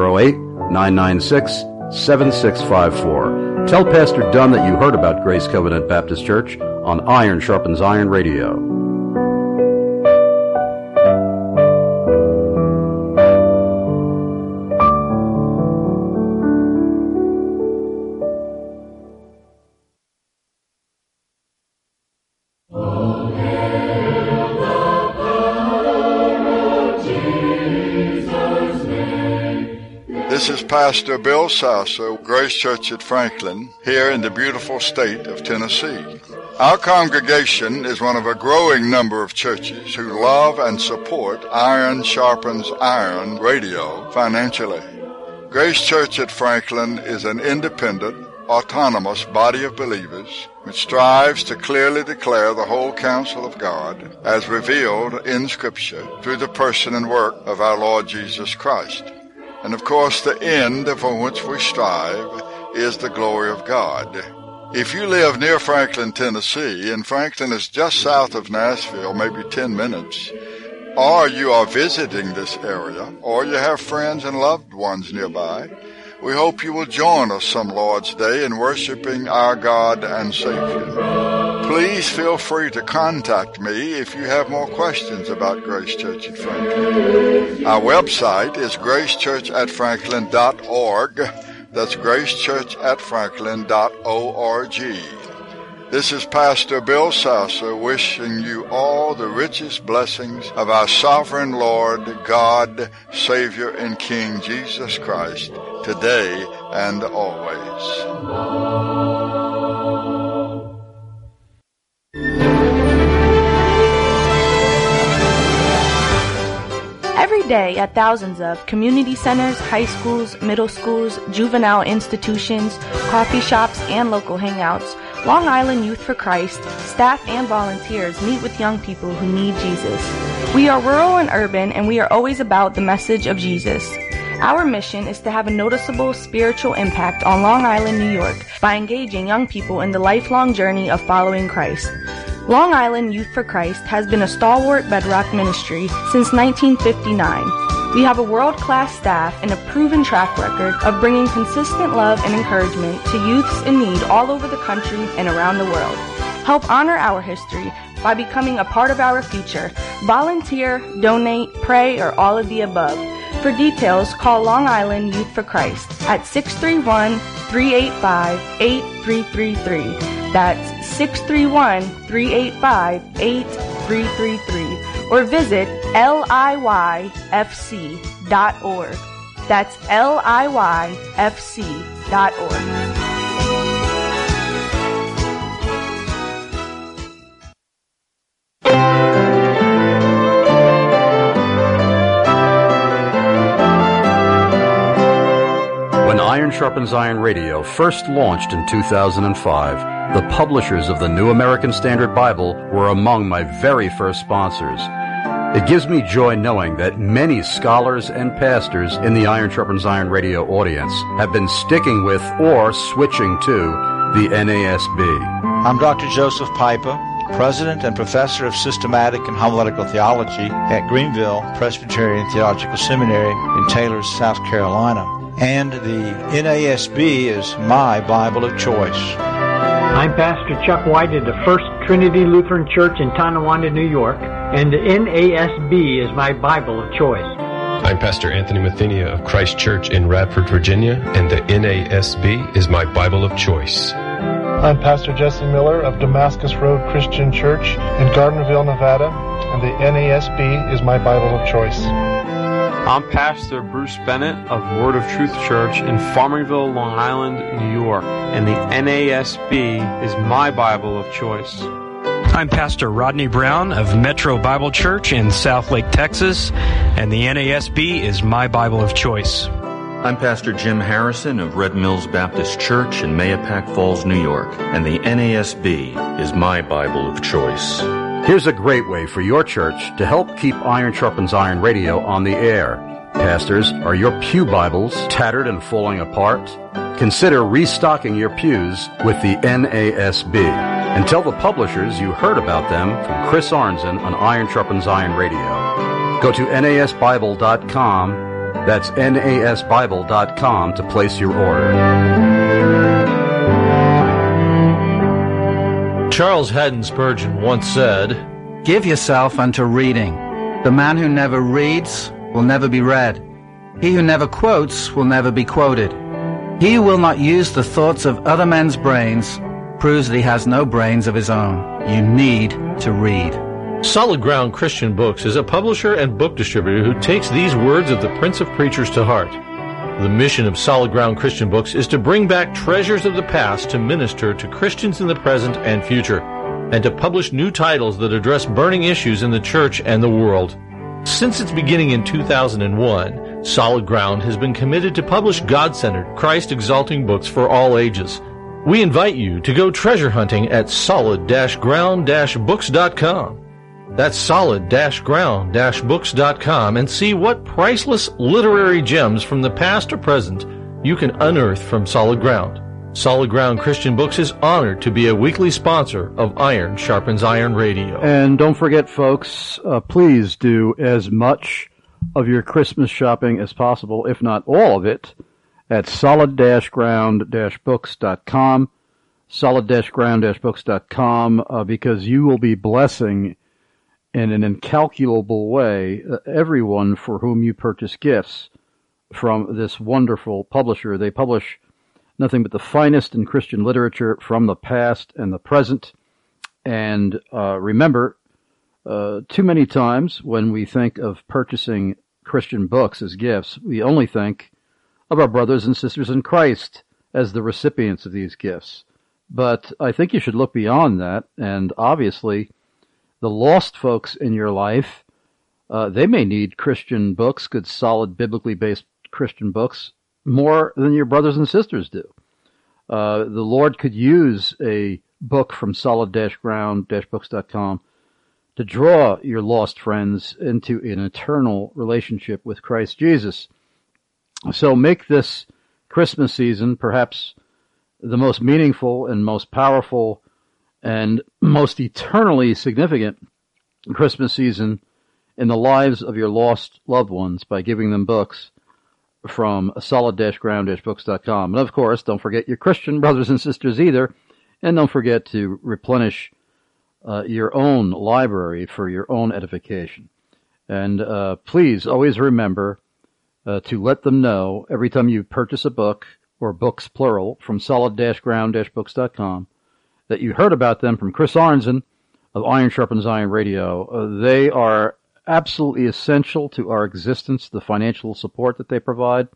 908-996-7654. Tell Pastor Dunn that you heard about Grace Covenant Baptist Church on Iron Sharpens Iron Radio. This is Pastor Bill Sasso, Grace Church at Franklin, here in the beautiful state of Tennessee. Our congregation is one of a growing number of churches who love and support Iron Sharpens Iron Radio financially. Grace Church at Franklin is an independent, autonomous body of believers which strives to clearly declare the whole counsel of God as revealed in Scripture through the person and work of our Lord Jesus Christ. And of course, the end for which we strive is the glory of God. If you live near Franklin, Tennessee, and Franklin is just south of Nashville, maybe 10 minutes, or you are visiting this area, or you have friends and loved ones nearby, we hope you will join us some Lord's Day in worshiping our God and Savior. Please feel free to contact me if you have more questions about Grace Church at Franklin. Our website is gracechurchatfranklin.org. That's gracechurchatfranklin.org. This is Pastor Bill Sasser wishing you all the richest blessings of our sovereign Lord, God, Savior, and King Jesus Christ, today and always. Every day at thousands of community centers, high schools, middle schools, juvenile institutions, coffee shops, and local hangouts, Long Island Youth for Christ, staff and volunteers meet with young people who need Jesus. We are rural and urban, and we are always about the message of Jesus. Our mission is to have a noticeable spiritual impact on Long Island, New York, by engaging young people in the lifelong journey of following Christ. Long Island Youth for Christ has been a stalwart bedrock ministry since 1959. We have a world-class staff and a proven track record of bringing consistent love and encouragement to youths in need all over the country and around the world. Help honor our history by becoming a part of our future. Volunteer, donate, pray, or all of the above. For details, call Long Island Youth for Christ at 631-385-8333. That's 631-385-8333. Or visit liyfc.org. That's liyfc.org. When Iron Sharpens Iron Radio first launched in 2005, the publishers of the New American Standard Bible were among my very first sponsors. It gives me joy knowing that many scholars and pastors in the Iron Sharpens Iron Radio audience have been sticking with or switching to the NASB. I'm Dr. Joseph Piper, President and Professor of Systematic and Homiletical Theology at Greenville Presbyterian Theological Seminary in Taylor, South Carolina. And the NASB is my Bible of choice. I'm Pastor Chuck White of the First Trinity Lutheran Church in Tonawanda, New York, and the NASB is my Bible of choice. I'm Pastor Anthony Mathenia of Christ Church in Radford, Virginia, and the NASB is my Bible of choice. I'm Pastor Jesse Miller of Damascus Road Christian Church in Gardnerville, Nevada, and the NASB is my Bible of choice. I'm Pastor Bruce Bennett of Word of Truth Church in Farmingville, Long Island, New York, and the NASB is my Bible of choice. I'm Pastor Rodney Brown of Metro Bible Church in Southlake, Texas, and the NASB is my Bible of choice. I'm Pastor Jim Harrison of Red Mills Baptist Church in Mahopac Falls, New York, and the NASB is my Bible of choice. Here's a great way for your church to help keep Iron Sharpens Iron Radio on the air. Pastors, are your pew Bibles tattered and falling apart? Consider restocking your pews with the NASB. And tell the publishers you heard about them from Chris Arnzen on Iron Sharpens Iron Radio. Go to nasbible.com. That's nasbible.com to place your order. Charles Haddon Spurgeon once said, "Give yourself unto reading. The man who never reads will never be read. He who never quotes will never be quoted. He who will not use the thoughts of other men's brains proves that he has no brains of his own. You need to read." Solid Ground Christian Books is a publisher and book distributor who takes these words of the Prince of Preachers to heart. The mission of Solid Ground Christian Books is to bring back treasures of the past to minister to Christians in the present and future, and to publish new titles that address burning issues in the church and the world. Since its beginning in 2001, Solid Ground has been committed to publish God-centered, Christ-exalting books for all ages. We invite you to go treasure hunting at solid-ground-books.com. That's solid-ground-books.com and see what priceless literary gems from the past or present you can unearth from Solid Ground. Solid Ground Christian Books is honored to be a weekly sponsor of Iron Sharpens Iron Radio. And don't forget, folks, please do as much of your Christmas shopping as possible, if not all of it, at solid-ground-books.com, solid-ground-books.com, because you will be blessing in an incalculable way everyone for whom you purchase gifts from this wonderful publisher. They publish nothing but the finest in Christian literature from the past and the present. And remember, too many times when we think of purchasing Christian books as gifts, we only think of our brothers and sisters in Christ as the recipients of these gifts. But I think you should look beyond that, and obviously the lost folks in your life, they may need Christian books, good, solid, biblically based Christian books, more than your brothers and sisters do. The Lord could use a book from solid-ground-books.com to draw your lost friends into an eternal relationship with Christ Jesus. So make this Christmas season perhaps the most meaningful and most powerful and most eternally significant Christmas season in the lives of your lost loved ones by giving them books from solid-ground-books.com. And of course, don't forget your Christian brothers and sisters either, and don't forget to replenish your own library for your own edification. And please always remember to let them know every time you purchase a book, or books plural, from solid-ground-books.com, that you heard about them from Chris Arnzen of Iron Sharpens Iron Radio. They are absolutely essential to our existence, the financial support that they provide.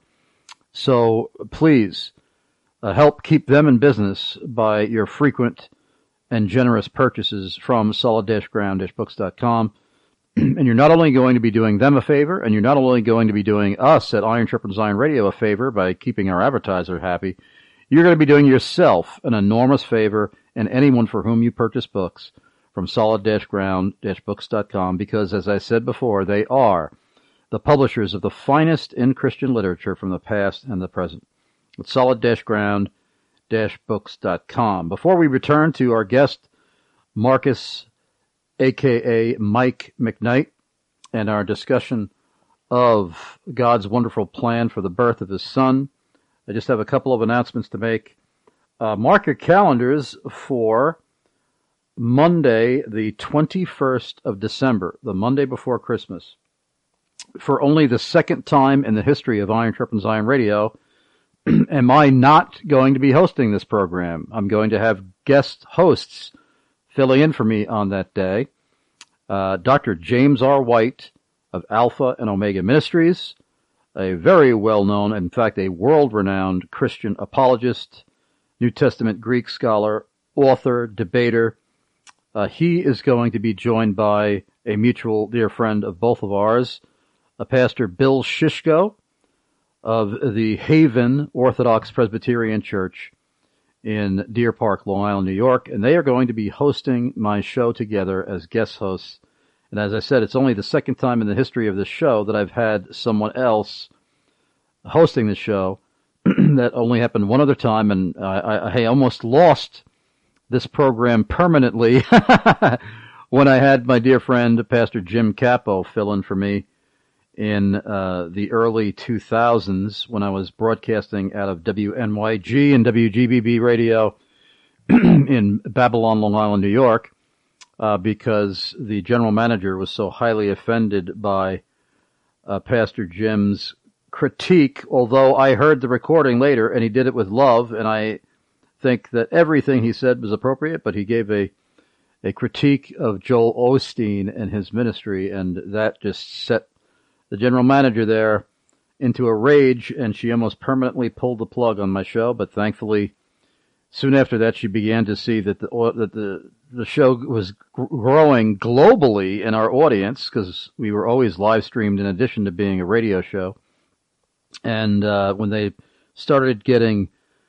So please help keep them in business by your frequent and generous purchases from solid-ground-books.com. And you're not only going to be doing them a favor, and you're not only going to be doing us at Iron Sharpens Iron Radio a favor by keeping our advertiser happy, you're going to be doing yourself an enormous favor and anyone for whom you purchase books from solid-ground-books.com, because, as I said before, they are the publishers of the finest in Christian literature from the past and the present. It's solid-ground-books.com. Before we return to our guest, Marcus, a.k.a. Mike McKnight, and our discussion of God's wonderful plan for the birth of His Son, I just have a couple of announcements to make. Mark your calendars for Monday, the 21st of December, the Monday before Christmas. For only the second time in the history of Iron Sharpens Iron Radio, am I not going to be hosting this program. I'm going to have guest hosts filling in for me on that day. Dr. James R. White of Alpha and Omega Ministries, a very well-known, in fact, a world-renowned Christian apologist, New Testament Greek scholar, author, debater. He is going to be joined by a mutual dear friend of both of ours, Pastor Bill Shishko of the Haven Orthodox Presbyterian Church in Deer Park, Long Island, New York, and they are going to be hosting my show together as guest hosts. And as I said, it's only the second time in the history of this show that I've had someone else hosting the show. That only happened one other time, and I almost lost this program permanently when I had my dear friend Pastor Jim Capo fill in for me in the early 2000s when I was broadcasting out of WNYG and WGBB radio in Babylon, Long Island, New York, because the general manager was so highly offended by Pastor Jim's critique, although I heard the recording later, and he did it with love, and I think that everything he said was appropriate, but he gave a critique of Joel Osteen and his ministry, and that just set the general manager there into a rage, and she almost permanently pulled the plug on my show. But thankfully, soon after that, she began to see that the show was growing globally in our audience, because we were always live streamed in addition to being a radio show. And when they started getting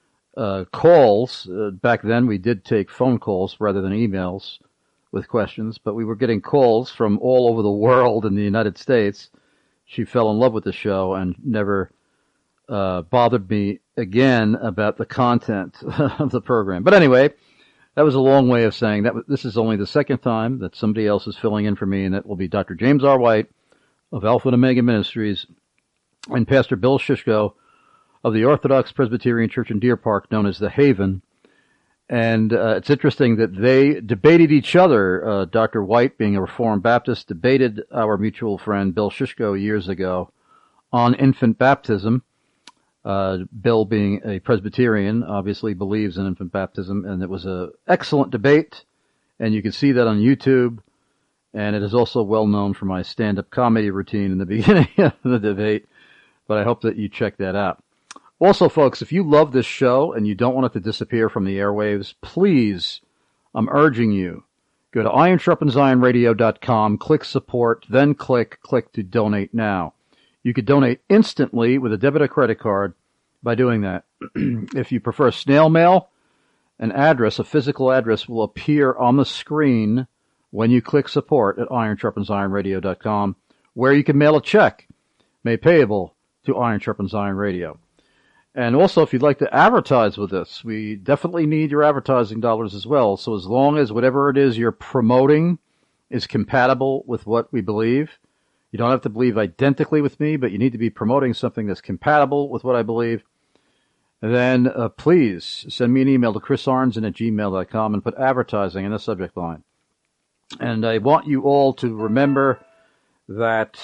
calls, back then we did take phone calls rather than emails with questions, but we were getting calls from all over the world in the United States. She fell in love with the show and never bothered me again about the content of the program. But anyway, that was a long way of saying that this is only the second time that somebody else is filling in for me, and that will be Dr. James R. White of Alpha and Omega Ministries and Pastor Bill Shishko of the Orthodox Presbyterian Church in Deer Park, known as The Haven. And it's interesting that they debated each other. Dr. White, being a Reformed Baptist, debated our mutual friend Bill Shishko years ago on infant baptism. Bill, being a Presbyterian, obviously believes in infant baptism, and it was an excellent debate, and you can see that on YouTube, and it is also well known for my stand-up comedy routine in the beginning of the debate, but I hope that you check that out. Also, folks, if you love this show and you don't want it to disappear from the airwaves, please, I'm urging you, go to ironsharpenszion.radio.com, click support, then click to donate now. You could donate instantly with a debit or credit card by doing that. If you prefer snail mail, an address, a physical address, will appear on the screen when you click support at ironsharpenszion.radio.com, where you can mail a check made payable to Iron Sharpens Zion Radio. And also, if you'd like to advertise with us, we definitely need your advertising dollars as well. So as long as whatever it is you're promoting is compatible with what we believe, you don't have to believe identically with me, but you need to be promoting something that's compatible with what I believe, then please send me an email to chrisarnson@gmail.com and put advertising in the subject line. And I want you all to remember that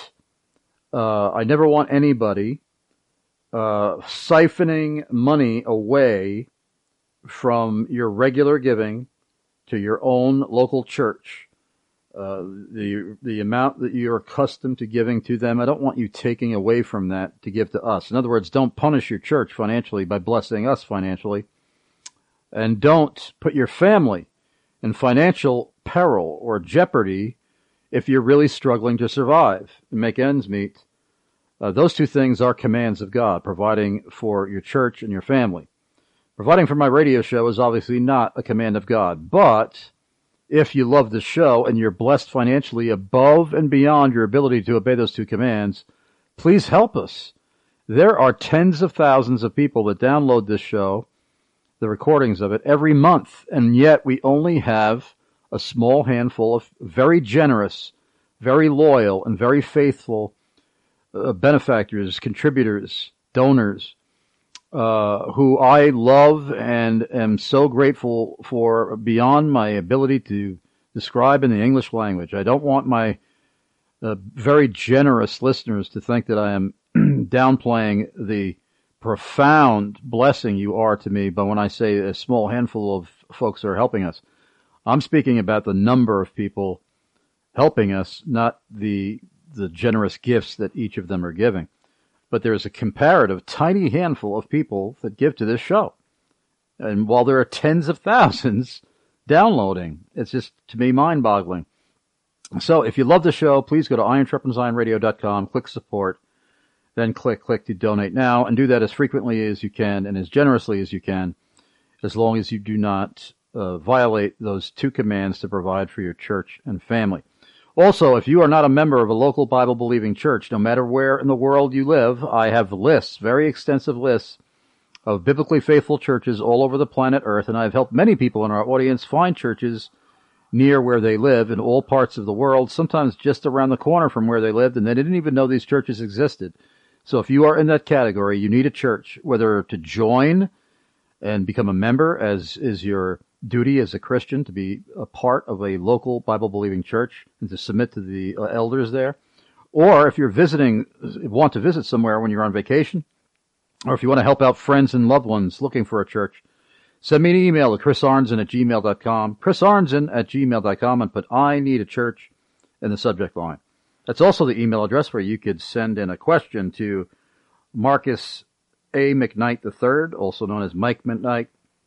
I never want anybody siphoning money away from your regular giving to your own local church. The amount that you're accustomed to giving to them, I don't want you taking away from that to give to us. In other words, don't punish your church financially by blessing us financially. And don't put your family in financial peril or jeopardy if you're really struggling to survive and make ends meet. Those two things are commands of God, providing for your church and your family. Providing for my radio show is obviously not a command of God, but if you love the show and you're blessed financially above and beyond your ability to obey those two commands, please help us. There are tens of thousands of people that download this show, the recordings of it, every month, and yet we only have a small handful of very generous, very loyal, and very faithful benefactors, contributors, donors, who I love and am so grateful for beyond my ability to describe in the English language. I don't want my very generous listeners to think that I am downplaying the profound blessing you are to me, but when I say a small handful of folks are helping us, I'm speaking about the number of people helping us, not the generous gifts that each of them are giving. But there's a comparative tiny handful of people that give to this show. And while there are tens of thousands downloading, it's just, to me, mind-boggling. So if you love the show, please go to ironsharpenszion.radio.com, click support, then click to donate now, and do that as frequently as you can and as generously as you can, as long as you do not violate those two commands to provide for your church and family. Also, if you are not a member of a local Bible-believing church, no matter where in the world you live, I have lists, very extensive lists, of biblically faithful churches all over the planet Earth, and I've helped many people in our audience find churches near where they live in all parts of the world, sometimes just around the corner from where they lived, and they didn't even know these churches existed. So if you are in that category, you need a church, whether to join and become a member, as is your duty as a Christian, to be a part of a local Bible-believing church and to submit to the elders there. Or if you're want to visit somewhere when you're on vacation, or if you want to help out friends and loved ones looking for a church, send me an email to chrisarnson@gmail.com, chrisarnson@gmail.com, and put I need a church in the subject line. That's also the email address where you could send in a question to Marcus A. McKnight III, also known as Mike McKnight,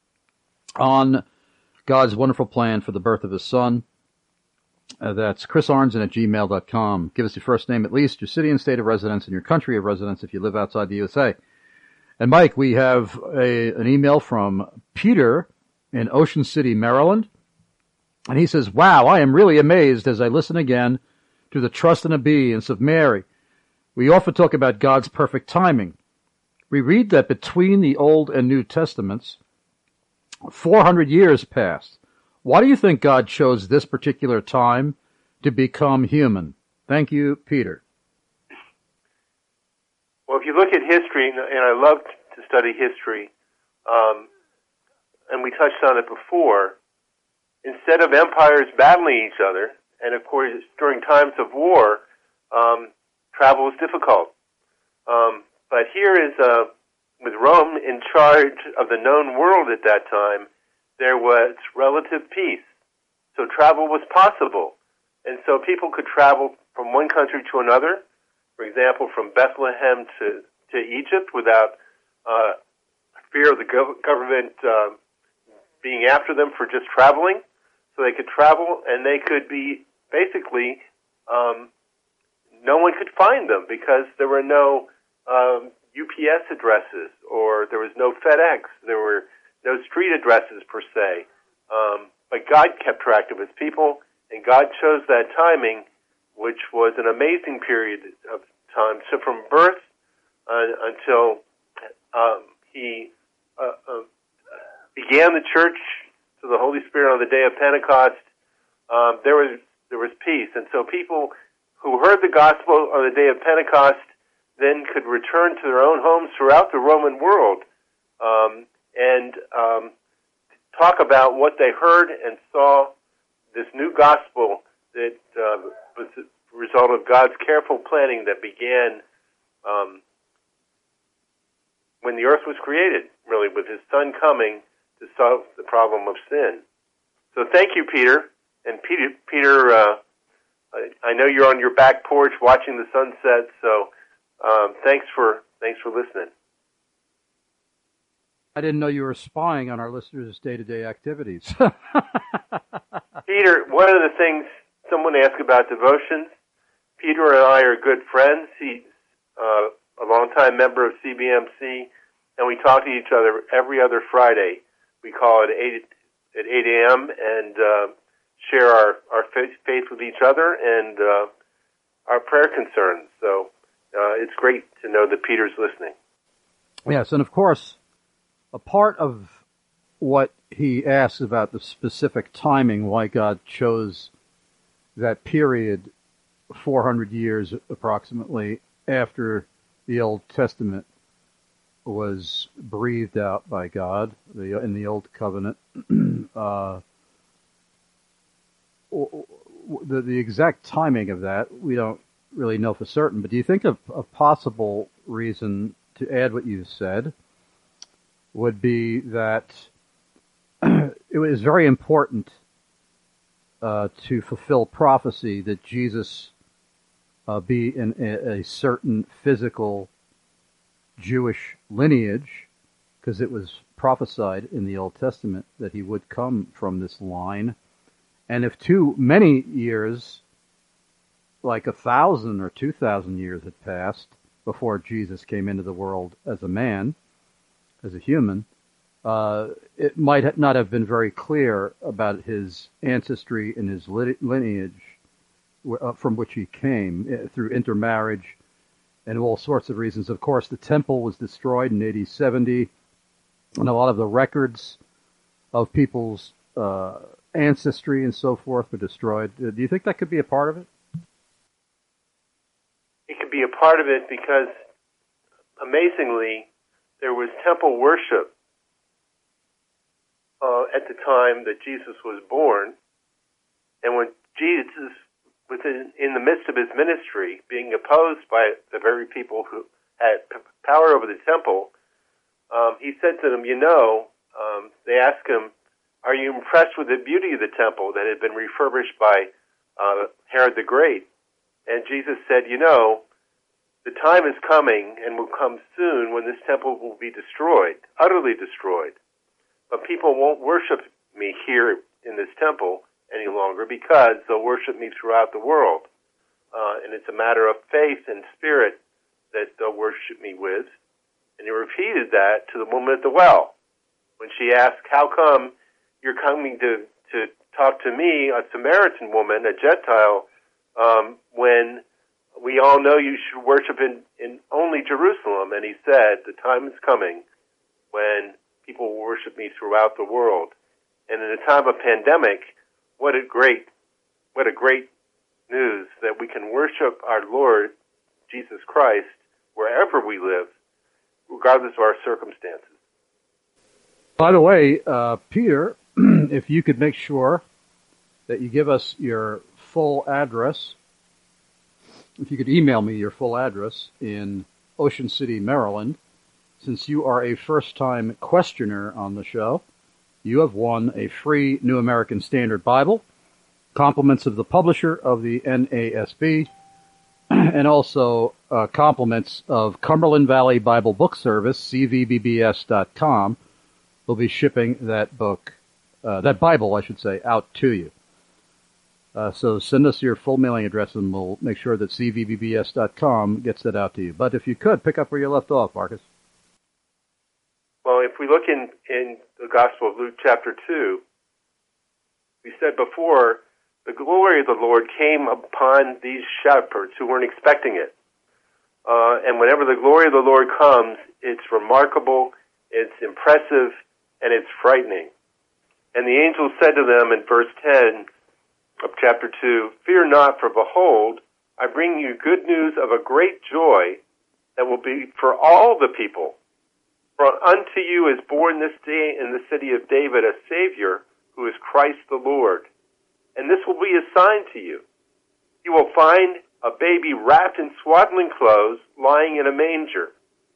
on God's wonderful plan for the birth of his son. That's chrisarnson@gmail.com. Give us your first name at least, your city and state of residence, and your country of residence if you live outside the USA. And Mike, we have an email from Peter in Ocean City, Maryland. And he says, wow, I am really amazed as I listen again to the trust and obedience of Mary. We often talk about God's perfect timing, we read that between the Old and New Testaments, 400 years passed. Why do you think God chose this particular time to become human? Thank you, Peter. Well, if you look at history, and I love to study history, and we touched on it before, instead of empires battling each other, and of course during times of war, travel was difficult. But here is, with Rome in charge of the known world at that time, there was relative peace. So travel was possible. And so people could travel from one country to another, for example, from Bethlehem to Egypt without fear of the government being after them for just traveling. So they could travel, and they could be basically, no one could find them because there were no UPS addresses, or there was no FedEx, there were no street addresses per se. But God kept track of his people, and God chose that timing, which was an amazing period of time. So from birth until he began the church to the Holy Spirit on the day of Pentecost, there was peace. And so people who heard the gospel on the day of Pentecost then could return to their own homes throughout the Roman world and talk about what they heard and saw, this new gospel that was the result of God's careful planning that began when the earth was created, really, with his Son coming to solve the problem of sin. So thank you, Peter. And Peter, I know you're on your back porch watching the sunset, so thanks for listening. I didn't know you were spying on our listeners' day-to-day activities. Peter, one of the things someone asked about devotions, Peter and I are good friends. He's a longtime member of CBMC, and we talk to each other every other Friday. We call it 8 a.m. and share our faith with each other and our prayer concerns. So it's great to know that Peter's listening. Yes, and of course, a part of what he asks about the specific timing, why God chose that period, 400 years approximately, after the Old Testament was breathed out by God in the Old Covenant. The exact timing of that, we don't really know for certain, but do you think a possible reason, to add what you said, would be that it was very important to fulfill prophecy that Jesus be in a certain physical Jewish lineage, because it was prophesied in the Old Testament that he would come from this line. And if too many years, like 1,000 or 2,000 years had passed before Jesus came into the world as a man, as a human, it might not have been very clear about his ancestry and his lineage from which he came through intermarriage and all sorts of reasons. Of course, the temple was destroyed in AD 70, and a lot of the records of people's ancestry and so forth were destroyed. Do you think that could be a part of it? It could be a part of it because, amazingly, there was temple worship at the time that Jesus was born. And when Jesus was in the midst of his ministry, being opposed by the very people who had power over the temple, he said to them, they asked him, are you impressed with the beauty of the temple that had been refurbished by Herod the Great? And Jesus said, the time is coming and will come soon when this temple will be destroyed, utterly destroyed. But people won't worship me here in this temple any longer because they'll worship me throughout the world. And it's a matter of faith and spirit that they'll worship me with. And he repeated that to the woman at the well when she asked, how come you're coming to talk to me, a Samaritan woman, a Gentile, when we all know you should worship in only Jerusalem. And he said, the time is coming when people will worship me throughout the world. And in a time of pandemic, what a great news that we can worship our Lord Jesus Christ wherever we live, regardless of our circumstances. By the way, Peter, if you could make sure that you give us your full address, if you could email me your full address in Ocean City, Maryland, since you are a first-time questioner on the show, you have won a free New American Standard Bible, compliments of the publisher of the NASB, and also compliments of Cumberland Valley Bible Book Service, cvbbs.com. We'll be shipping that book, that Bible, I should say, out to you. So send us your full mailing address and we'll make sure that cvbbs.com gets that out to you. But if you could, pick up where you left off, Marcus. Well, if we look in the Gospel of Luke chapter 2, we said before, the glory of the Lord came upon these shepherds who weren't expecting it. And whenever the glory of the Lord comes, it's remarkable, it's impressive, and it's frightening. And the angel said to them in verse 10 of chapter 2, "Fear not, for behold, I bring you good news of a great joy that will be for all the people. For unto you is born this day in the city of David a Savior, who is Christ the Lord. And this will be a sign to you. You will find a baby wrapped in swaddling clothes, lying in a manger."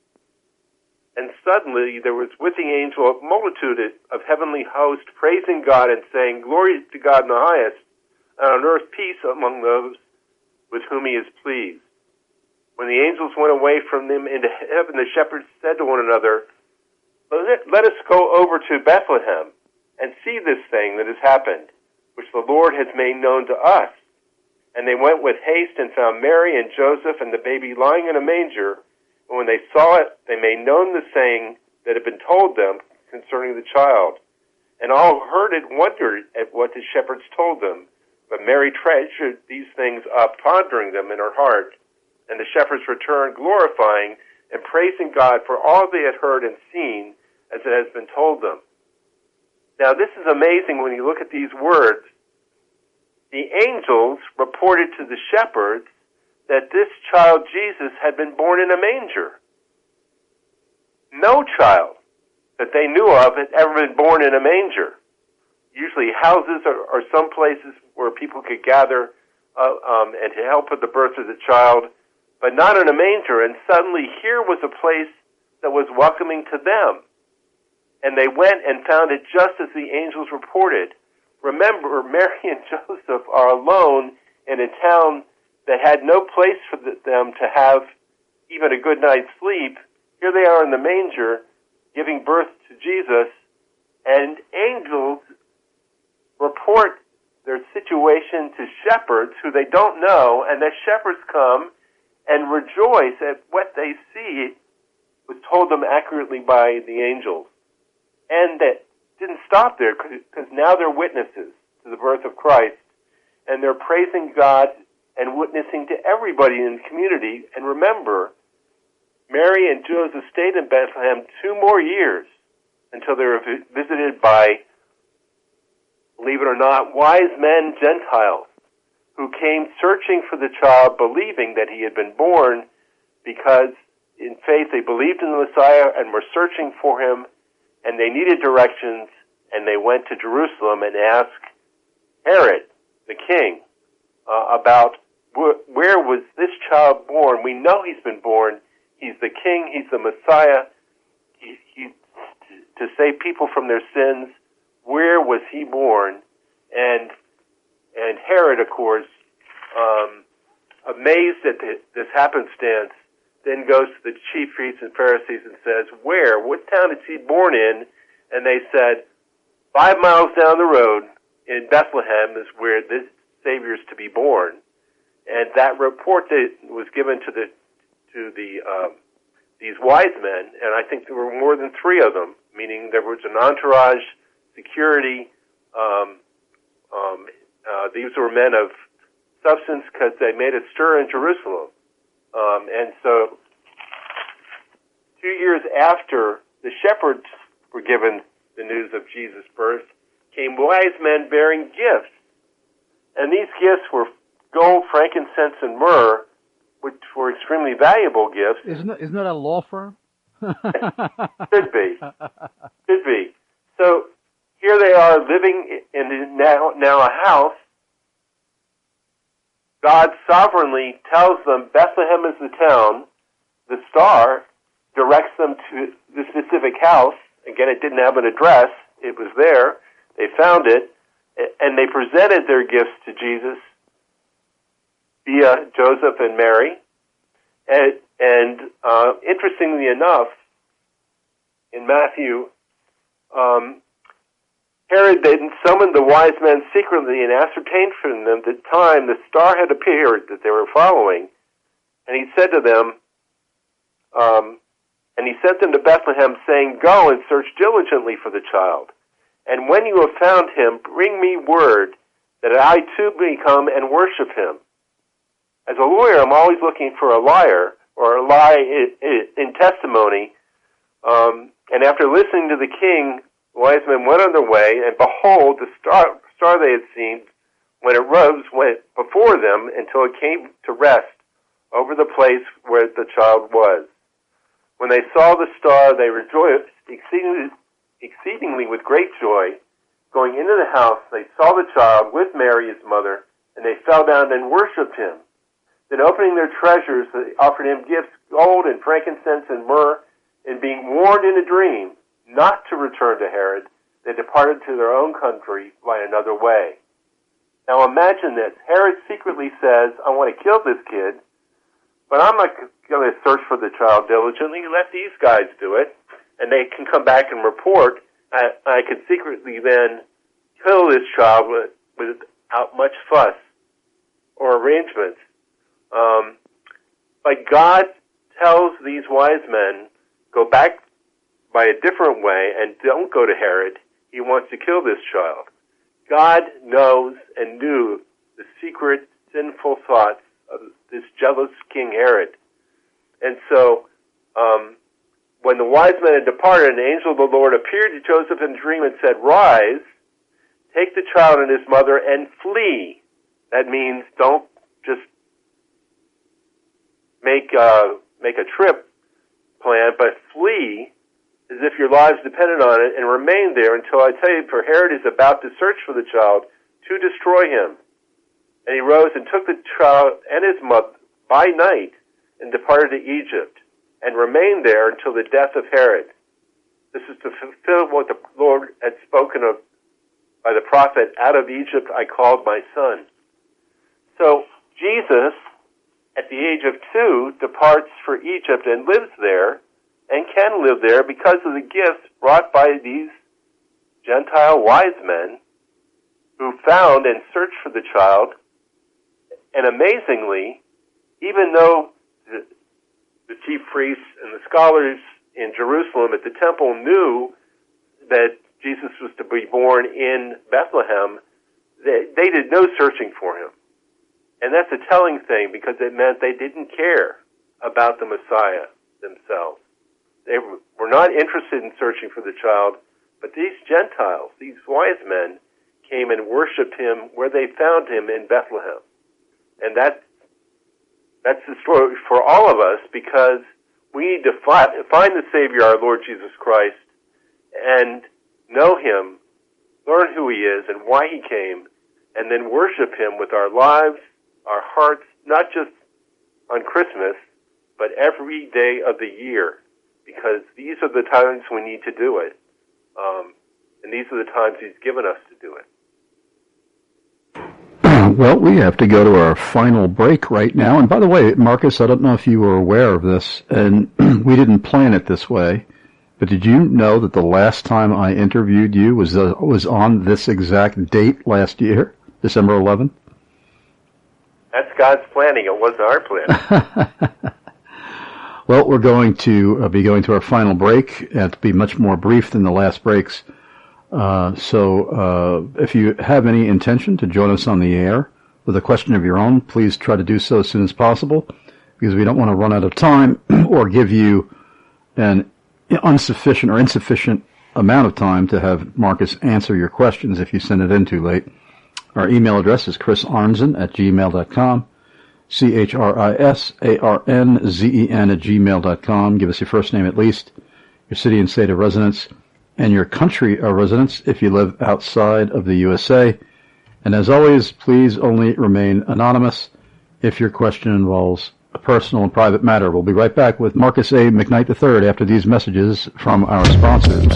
And suddenly there was with the angel a multitude of heavenly hosts praising God and saying, "Glory to God in the highest, and on earth peace among those with whom he is pleased." When the angels went away from them into heaven, the shepherds said to one another, "Let us go over to Bethlehem and see this thing that has happened, which the Lord has made known to us." And they went with haste and found Mary and Joseph and the baby lying in a manger. And when they saw it, they made known the saying that had been told them concerning the child. And all who heard it wondered at what the shepherds told them. But Mary treasured these things up, pondering them in her heart. And the shepherds returned, glorifying and praising God for all they had heard and seen, as it has been told them. Now, this is amazing when you look at these words. The angels reported to the shepherds that this child, Jesus, had been born in a manger. No child that they knew of had ever been born in a manger. Usually houses or some places where people could gather and to help with the birth of the child, but not in a manger. And suddenly here was a place that was welcoming to them. And they went and found it just as the angels reported. Remember, Mary and Joseph are alone in a town that had no place for them to have even a good night's sleep. Here they are in the manger, giving birth to Jesus, and angels report their situation to shepherds who they don't know, and the shepherds come and rejoice at what they see was told them accurately by the angels. And that didn't stop there, because now they're witnesses to the birth of Christ, and they're praising God and witnessing to everybody in the community. And remember, Mary and Joseph stayed in Bethlehem 2 more years until they were visited by, believe it or not, wise men, Gentiles, who came searching for the child, believing that he had been born, because in faith they believed in the Messiah and were searching for him, and they needed directions, and they went to Jerusalem and asked Herod, the king, about where was this child born. We know he's been born. He's the king. He's the Messiah. He to save people from their sins. Where was he born? And Herod, of course, amazed at this happenstance, then goes to the chief priests and Pharisees and says, "Where? What town is he born in?" And they said, 5 miles down the road in Bethlehem is where this Savior is to be born. And that report that was given to these wise men, and I think there were more than 3 of them, meaning there was an entourage, security. These were men of substance because they made a stir in Jerusalem. And so 2 years after the shepherds were given the news of Jesus' birth, came wise men bearing gifts. And these gifts were gold, frankincense, and myrrh, which were extremely valuable gifts. Isn't that a law firm? Should be. Should be. So here they are living in now a house. God sovereignly tells them Bethlehem is the town. The star directs them to the specific house. Again, it didn't have an address. It was there. They found it, and they presented their gifts to Jesus via Joseph and Mary. And interestingly enough, in Matthew, Herod then summoned the wise men secretly and ascertained from them the time the star had appeared that they were following. And he said to them, and he sent them to Bethlehem, saying, "Go and search diligently for the child. And when you have found him, bring me word that I too may come and worship him." As a lawyer, I'm always looking for a liar or a lie in testimony. And after listening to the king, the wise men went on their way, and behold, the star they had seen, when it rose, went before them until it came to rest over the place where the child was. When they saw the star, they rejoiced exceedingly with great joy. Going into the house, they saw the child with Mary, his mother, and they fell down and worshipped him. Then opening their treasures, they offered him gifts, gold and frankincense and myrrh, and being warned in a dream not to return to Herod, they departed to their own country by another way. Now imagine this. Herod secretly says, "I want to kill this kid, but I'm not going to search for the child diligently. Let these guys do it, and they can come back and report. I could secretly then kill this child without much fuss or arrangements." But God tells these wise men, go back by a different way and don't go to Herod. He wants to kill this child. God knows and knew the secret sinful thoughts of this jealous King Herod. And so, when the wise men had departed, an angel of the Lord appeared to Joseph in a dream and said, "Rise, take the child and his mother and flee." That means don't just make a trip plan, but flee as if your lives depended on it, and remain there until I tell you, for Herod is about to search for the child to destroy him. And he rose and took the child and his mother by night and departed to Egypt, and remained there until the death of Herod. This is to fulfill what the Lord had spoken of by the prophet, "Out of Egypt I called my son." So Jesus, at the age of 2, departs for Egypt and lives there, and can live there because of the gifts brought by these Gentile wise men who found and searched for the child. And amazingly, even though the chief priests and the scholars in Jerusalem at the temple knew that Jesus was to be born in Bethlehem, they did no searching for him. And that's a telling thing, because it meant they didn't care about the Messiah themselves. They were not interested in searching for the child, but these Gentiles, these wise men, came and worshipped him where they found him in Bethlehem. And that's the story for all of us, because we need to find the Savior, our Lord Jesus Christ, and know him, learn who he is and why he came, and then worship him with our lives, our hearts, not just on Christmas, but every day of the year, because these are the times we need to do it. And these are the times he's given us to do it. Well, we have to go to our final break right now. And by the way, Marcus, I don't know if you were aware of this, and we didn't plan it this way, but did you know that the last time I interviewed you was on this exact date last year, December 11th? That's God's planning. It wasn't our plan. Well, we're going to be going to our final break, and to be much more brief than the last breaks. So if you have any intention to join us on the air with a question of your own, please try to do so as soon as possible. because we don't want to run out of time or give you an insufficient amount of time to have Marcus answer your questions if you send it in too late. Our email address is chrisarnzen@gmail.com, CHRISARNZEN@gmail.com. Give us your first name at least, your city and state of residence, and your country of residence if you live outside of the USA. And as always, please only remain anonymous if your question involves a personal and private matter. We'll be right back with Marcus A. McKnight III after these messages from our sponsors.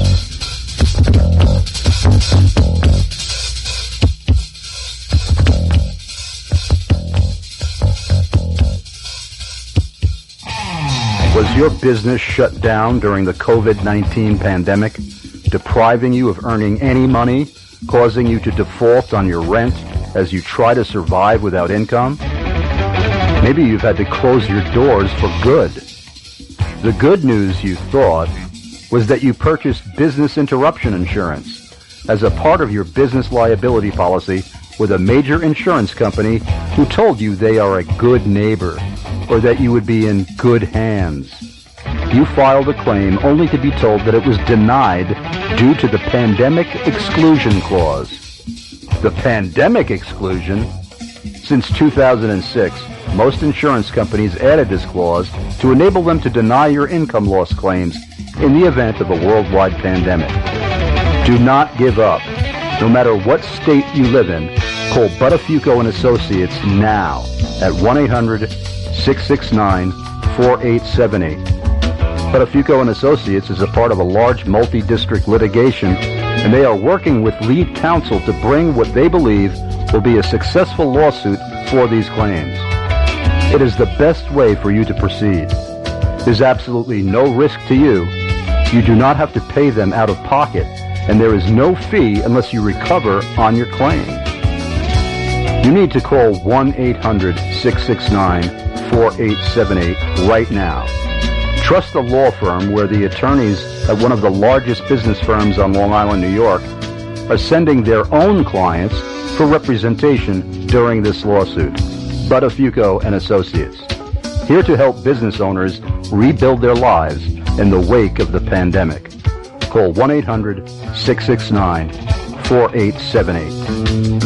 Was your business shut down during the COVID-19 pandemic, depriving you of earning any money, causing you to default on your rent as you try to survive without income? Maybe you've had to close your doors for good. The good news, you thought, was that you purchased business interruption insurance as a part of your business liability policy with a major insurance company who told you they are a good neighbor or that you would be in good hands. You filed a claim only to be told that it was denied due to the Pandemic Exclusion Clause. The Pandemic Exclusion? Since 2006, most insurance companies added this clause to enable them to deny your income loss claims in the event of a worldwide pandemic. Do not give up. No matter what state you live in, call Buttafuoco & Associates now at 1-800-669-4878. Buttafuoco & Associates is a part of a large multi-district litigation, and they are working with lead counsel to bring what they believe will be a successful lawsuit for these claims. It is the best way for you to proceed. There's absolutely no risk to you. You do not have to pay them out of pocket, and there is no fee unless you recover on your claim. You need to call 1-800-669-4878 right now. Trust the law firm where the attorneys at one of the largest business firms on Long Island, New York, are sending their own clients for representation during this lawsuit. Buttafuoco & Associates, here to help business owners rebuild their lives in the wake of the pandemic. Call 1-800-669-4878.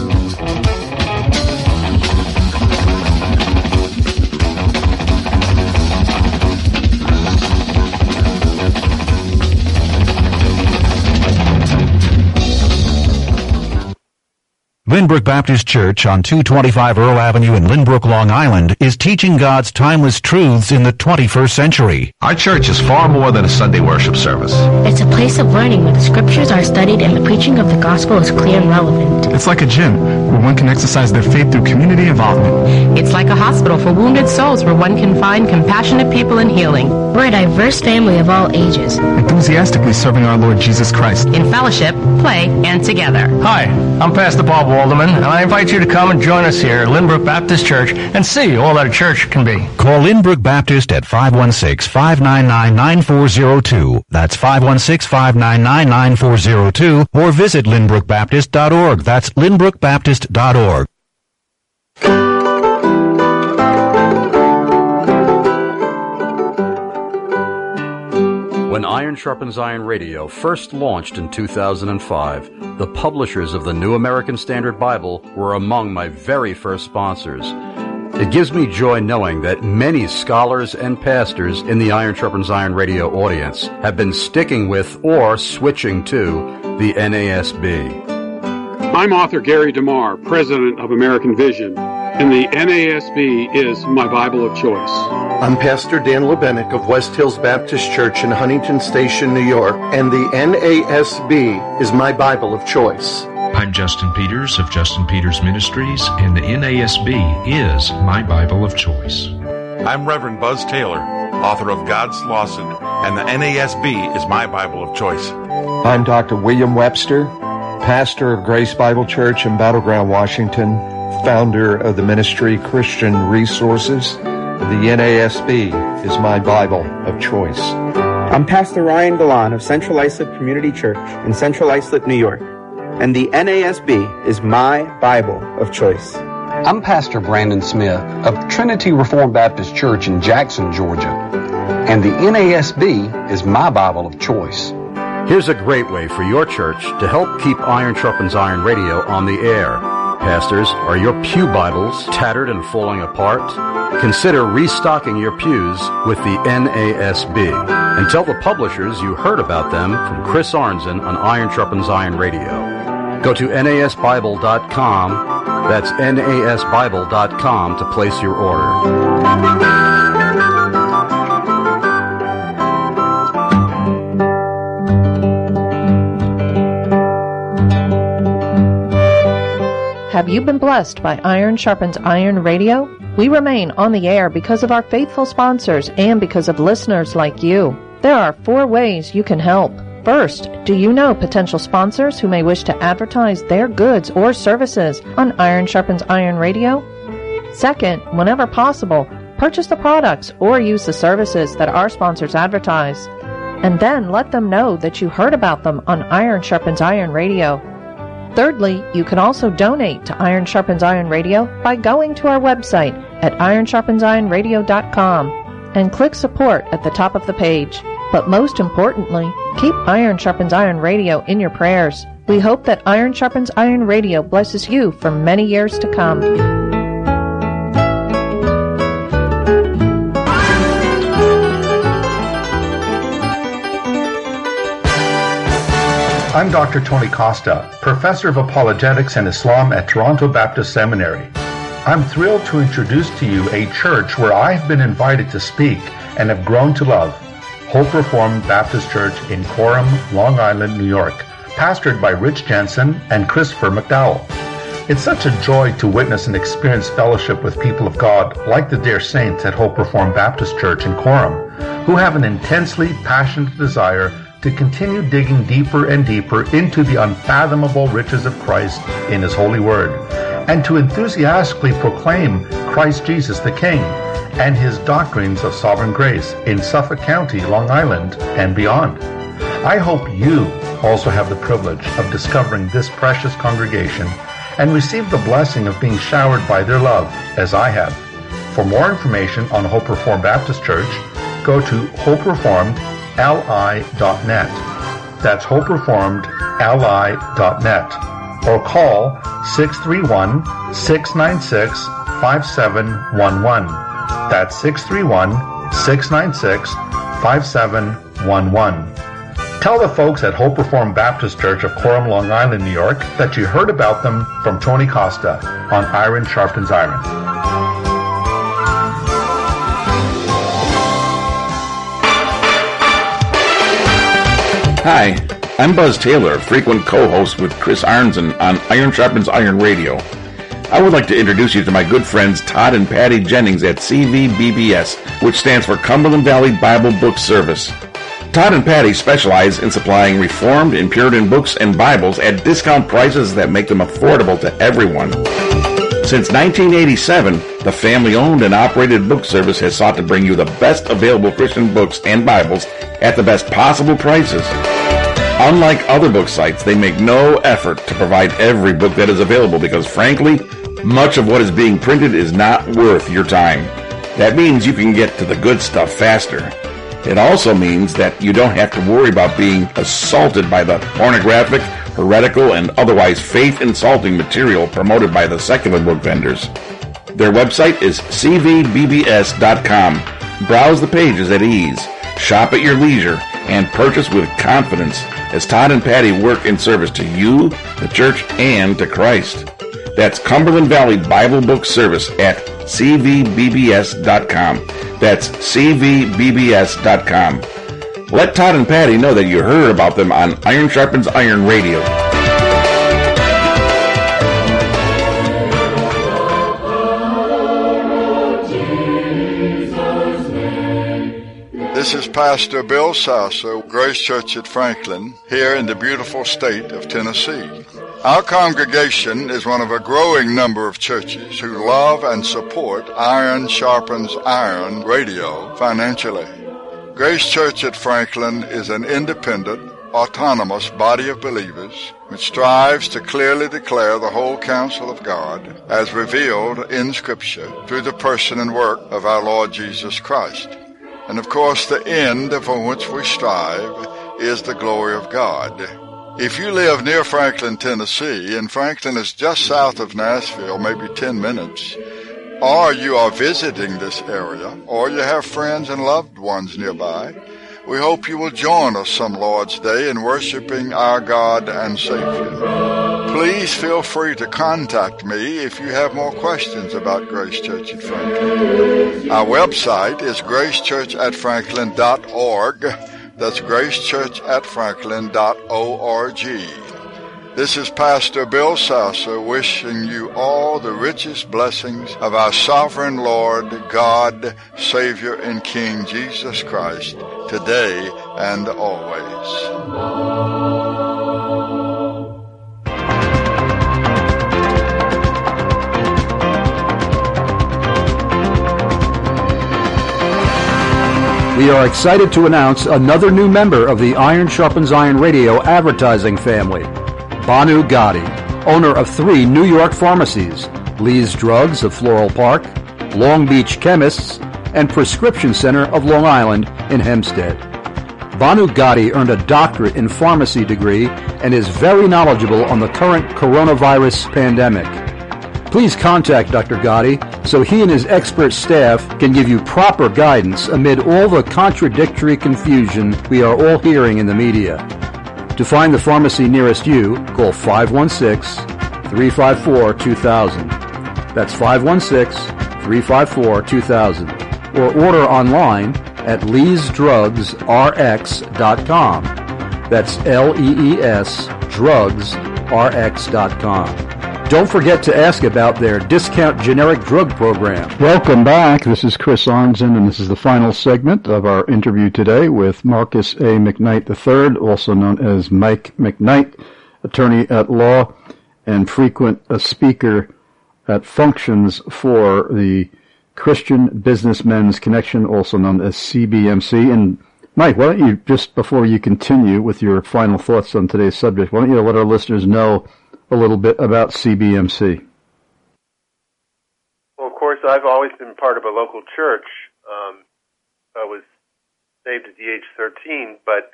Lynbrook Baptist Church on 225 Earl Avenue in Lynbrook, Long Island is teaching God's timeless truths in the 21st century. Our church is far more than a Sunday worship service. It's a place of learning where the scriptures are studied and the preaching of the gospel is clear and relevant. It's like a gym where one can exercise their faith through community involvement. It's like a hospital for wounded souls where one can find compassionate people in healing. We're a diverse family of all ages, enthusiastically serving our Lord Jesus Christ. In fellowship, play, and together. Hi, I'm Pastor Bob Walderman, and I invite you to come and join us here at Lynbrook Baptist Church and see all that a church can be. Call Lynbrook Baptist at 516-599-9402. That's 516-599-9402, or visit lynbrookbaptist.org. That's lynbrookbaptist.org. When Iron Sharpens Iron Radio first launched in 2005, the publishers of the New American Standard Bible were among my very first sponsors. It gives me joy knowing that many scholars and pastors in the Iron Sharpens Iron Radio audience have been sticking with or switching to the NASB. I'm author Gary DeMar, president of American Vision, and the NASB is my Bible of choice. I'm Pastor Dan Lebenik of West Hills Baptist Church in Huntington Station, New York, and the NASB is my Bible of choice. I'm Justin Peters of Justin Peters Ministries, and the NASB is my Bible of choice. I'm Reverend Buzz Taylor, author of God's Lawson, and the NASB is my Bible of choice. I'm Dr. William Webster, pastor of Grace Bible Church in Battleground, Washington, founder of the ministry Christian Resources. The NASB is my Bible of choice. I'm Pastor Ryan Galan of Central Islip Community Church in Central Islip, New York, and the NASB is my Bible of choice. I'm Pastor Brandon Smith of Trinity Reformed Baptist Church in Jackson, Georgia, and the NASB is my Bible of choice. Here's a great way for your church to help keep Iron Sharpens Iron Radio on the air. Pastors, are your pew Bibles tattered and falling apart? Consider restocking your pews with the NASB. And tell the publishers you heard about them from Chris Arnzen on Iron Sharpens Iron Radio. Go to nasbible.com. That's nasbible.com to place your order. Have you been blessed by Iron Sharpens Iron Radio? We remain on the air because of our faithful sponsors and because of listeners like you. There are 4 ways you can help. First, do you know potential sponsors who may wish to advertise their goods or services on Iron Sharpens Iron Radio? Second, whenever possible, purchase the products or use the services that our sponsors advertise. And then let them know that you heard about them on Iron Sharpens Iron Radio. Thirdly, you can also donate to Iron Sharpens Iron Radio by going to our website at ironsharpensironradio.com and click support at the top of the page. But most importantly, keep Iron Sharpens Iron Radio in your prayers. We hope that Iron Sharpens Iron Radio blesses you for many years to come. I'm Dr. Tony Costa, Professor of Apologetics and Islam at Toronto Baptist Seminary. I'm thrilled to introduce to you a church where I've been invited to speak and have grown to love, Hope Reformed Baptist Church in Coram, Long Island, New York, pastored by Rich Jensen and Christopher McDowell. It's such a joy to witness and experience fellowship with people of God like the dear saints at Hope Reformed Baptist Church in Coram, who have an intensely passionate desire to continue digging deeper and deeper into the unfathomable riches of Christ in His holy word, and to enthusiastically proclaim Christ Jesus the King and His doctrines of sovereign grace in Suffolk County, Long Island, and beyond. I hope you also have the privilege of discovering this precious congregation and receive the blessing of being showered by their love, as I have. For more information on Hope Reformed Baptist Church, go to hopereformedli.net. That's hopereformedli.net. Or call 631-696-5711. That's 631-696-5711. Tell the folks at Hope Reformed Baptist Church of Coram, Long Island, New York, that you heard about them from Tony Costa on Iron Sharpens Iron. Hi, I'm Buzz Taylor, frequent co-host with Chris Arnzen on Iron Sharpens Iron Radio. I would like to introduce you to my good friends Todd and Patty Jennings at CVBBS, which stands for Cumberland Valley Bible Book Service. Todd and Patty specialize in supplying Reformed and Puritan books and Bibles at discount prices that make them affordable to everyone. Since 1987, the family-owned and operated book service has sought to bring you the best available Christian books and Bibles at the best possible prices. Unlike other book sites, they make no effort to provide every book that is available because, frankly, much of what is being printed is not worth your time. That means you can get to the good stuff faster. It also means that you don't have to worry about being assaulted by the pornographic, heretical, and otherwise faith-insulting material promoted by the secular book vendors. Their website is cvbbs.com. Browse the pages at ease, shop at your leisure, and purchase with confidence as Todd and Patty work in service to you, the church, and to Christ. That's Cumberland Valley Bible Book Service at cvbbs.com. That's cvbbs.com. Let Todd and Patty know that you heard about them on Iron Sharpens Iron Radio. This is Pastor Bill Sasser, Grace Church at Franklin, here in the beautiful state of Tennessee. Our congregation is one of a growing number of churches who love and support Iron Sharpens Iron Radio financially. Grace Church at Franklin is an independent, autonomous body of believers which strives to clearly declare the whole counsel of God as revealed in Scripture through the person and work of our Lord Jesus Christ. And of course, the end for which we strive is the glory of God. If you live near Franklin, Tennessee, and Franklin is just south of Nashville, maybe 10 minutes, or you are visiting this area, or you have friends and loved ones nearby, we hope you will join us some Lord's Day in worshiping our God and Savior. Please feel free to contact me if you have more questions about Grace Church at Franklin. Our website is gracechurchatfranklin.org. That's gracechurchatfranklin.org. This is Pastor Bill Sasser wishing you all the richest blessings of our sovereign Lord, God, Savior, and King Jesus Christ, today and always. We are excited to announce another new member of the Iron Sharpens Iron Radio advertising family. Banu Gotti, owner of 3 New York pharmacies, Lee's Drugs of Floral Park, Long Beach Chemists, and Prescription Center of Long Island in Hempstead. Banu Gotti earned a doctorate in pharmacy degree and is very knowledgeable on the current coronavirus pandemic. Please contact Dr. Gotti so he and his expert staff can give you proper guidance amid all the contradictory confusion we are all hearing in the media. To find the pharmacy nearest you, call 516-354-2000. That's 516-354-2000. Or order online at leesdrugsrx.com. That's LEES drugsrx.com. Don't forget to ask about their discount generic drug program. Welcome back. This is Chris Arnzen, and this is the final segment of our interview today with Marcus A. McKnight III, also known as Mike McKnight, attorney at law and frequent speaker at functions for the Christian Businessmen's Connection, also known as CBMC. And Mike, why don't you, just before you continue with your final thoughts on today's subject, why don't you let our listeners know a little bit about CBMC? Well, of course, I've always been part of a local church. I was saved at the age 13, but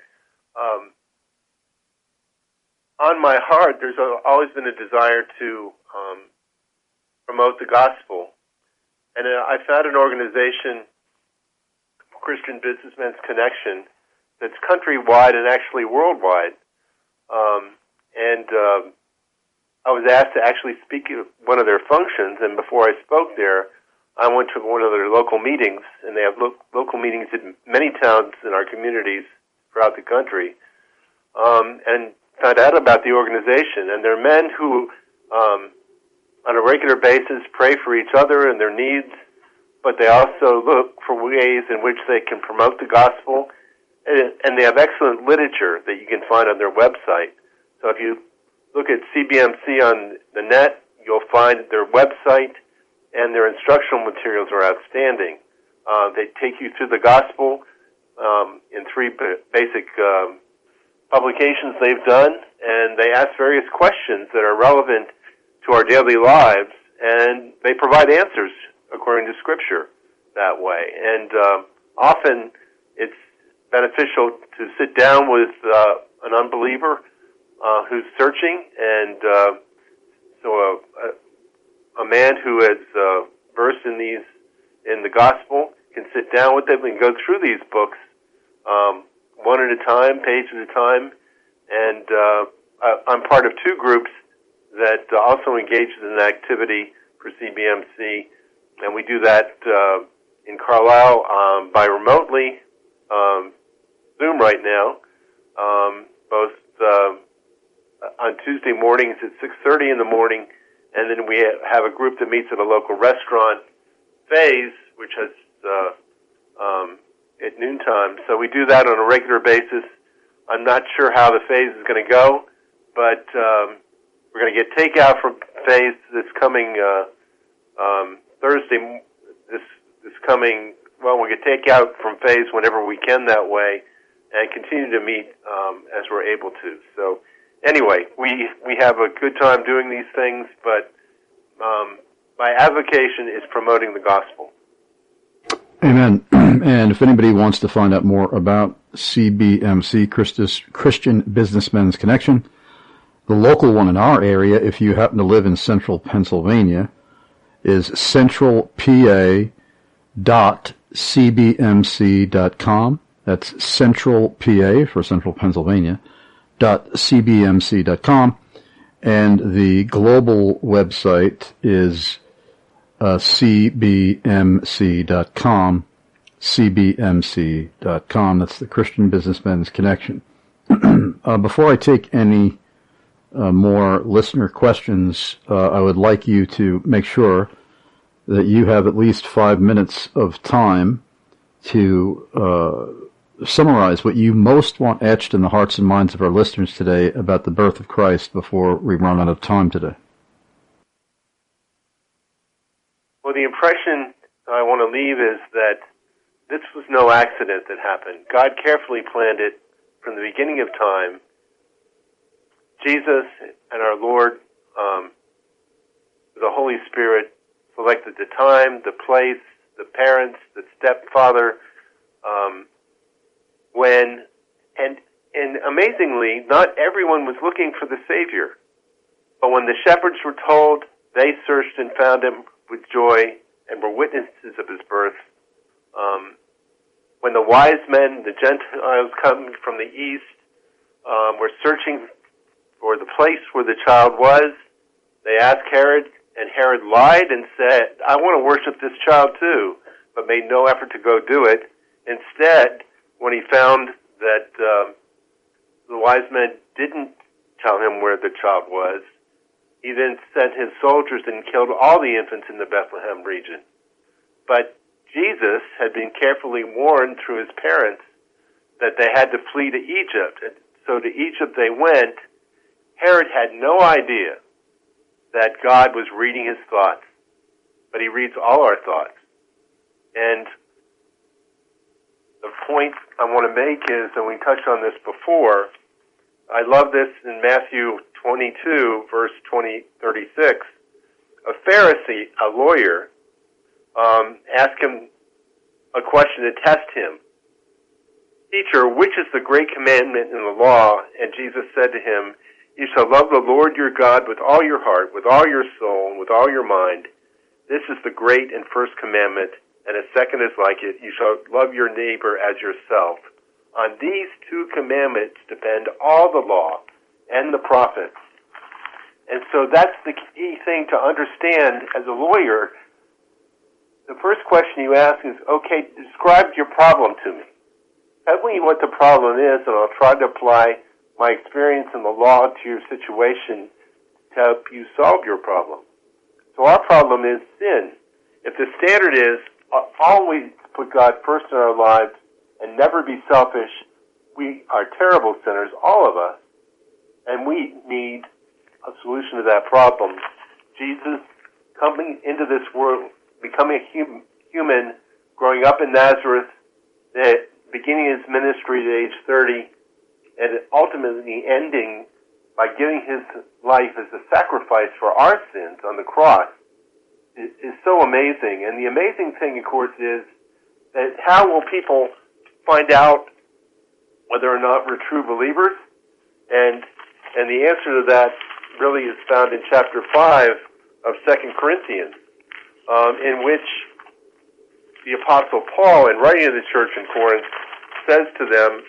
on my heart, there's always been a desire to promote the gospel. And I found an organization, Christian Businessmen's Connection, that's countrywide and actually worldwide. I was asked to actually speak at one of their functions, and before I spoke there, I went to one of their local meetings, and they have local meetings in many towns in our communities throughout the country, and found out about the organization. And they're men who, on a regular basis, pray for each other and their needs, but they also look for ways in which they can promote the gospel, and they have excellent literature that you can find on their website. So if you look at CBMC on the net, you'll find their website, and their instructional materials are outstanding. They take you through the gospel in 3 basic publications they've done, and they ask various questions that are relevant to our daily lives, and they provide answers according to Scripture that way. And often it's beneficial to sit down with an unbeliever who's searching, and so a man who is versed in the gospel can sit down with them and go through these books one at a time, page at a time. And I'm part of 2 groups that also engage in an activity for CBMC, and we do that in Carlisle by remotely Zoom right now, both on Tuesday mornings at 6:30 in the morning, and then we have a group that meets at a local restaurant, Phase, which has at noontime. So we do that on a regular basis. I'm not sure how the Phase is going to go, but we're going to get takeout from Phase this coming Thursday. This coming, well, we get takeout from Phase whenever we can that way. and continue to meet as we're able to. So anyway, we have a good time doing these things, but my avocation is promoting the gospel. Amen. And if anybody wants to find out more about CBMC, Christian Businessmen's Connection, the local one in our area, if you happen to live in central Pennsylvania, is centralpa.cbmc.com. That's Central PA for Central Pennsylvania, .cbmc.com. And the global website is cbmc.com, cbmc.com. That's the Christian Businessmen's Connection. Before I take any more listener questions, I would like you to make sure that you have at least 5 minutes of time to summarize what you most want etched in the hearts and minds of our listeners today about the birth of Christ before we run out of time today. Well, the impression I want to leave is that this was no accident that happened. God carefully planned it from the beginning of time. Jesus and our Lord, the Holy Spirit, selected the time, the place, the parents, the stepfather, and amazingly, not everyone was looking for the Savior. But when the shepherds were told, they searched and found him with joy and were witnesses of his birth. When the wise men, the Gentiles coming from the east, were searching for the place where the child was, they asked Herod, and Herod lied and said, I want to worship this child too, but made no effort to go do it. Instead, when he found that the wise men didn't tell him where the child was, he then sent his soldiers and killed all the infants in the Bethlehem region. But Jesus had been carefully warned through his parents that they had to flee to Egypt. And so to Egypt they went. Herod had no idea that God was reading his thoughts, but he reads all our thoughts. And the point I want to make is, and we touched on this before, I love this in Matthew 22, verse 36. A Pharisee, a lawyer, asked him a question to test him. Teacher, which is the great commandment in the law? And Jesus said to him, you shall love the Lord your God with all your heart, with all your soul, and with all your mind. This is the great and first commandment, and a second is like it. You shall love your neighbor as yourself. On these two commandments depend all the law and the prophets. And so that's the key thing to understand as a lawyer. The first question you ask is, okay, describe your problem to me. Tell me what the problem is, and I'll try to apply my experience in the law to your situation to help you solve your problem. So our problem is sin. If the standard is always put God first in our lives and never be selfish, we are terrible sinners, all of us, and we need a solution to that problem. Jesus coming into this world, becoming a human, growing up in Nazareth, beginning his ministry at age 30, and ultimately ending by giving his life as a sacrifice for our sins on the cross is so amazing. And the amazing thing, of course, is that how will people find out whether or not we're true believers? And the answer to that really is found in chapter 5 of 2 Corinthians, in which the Apostle Paul, in writing to the church in Corinth, says to them,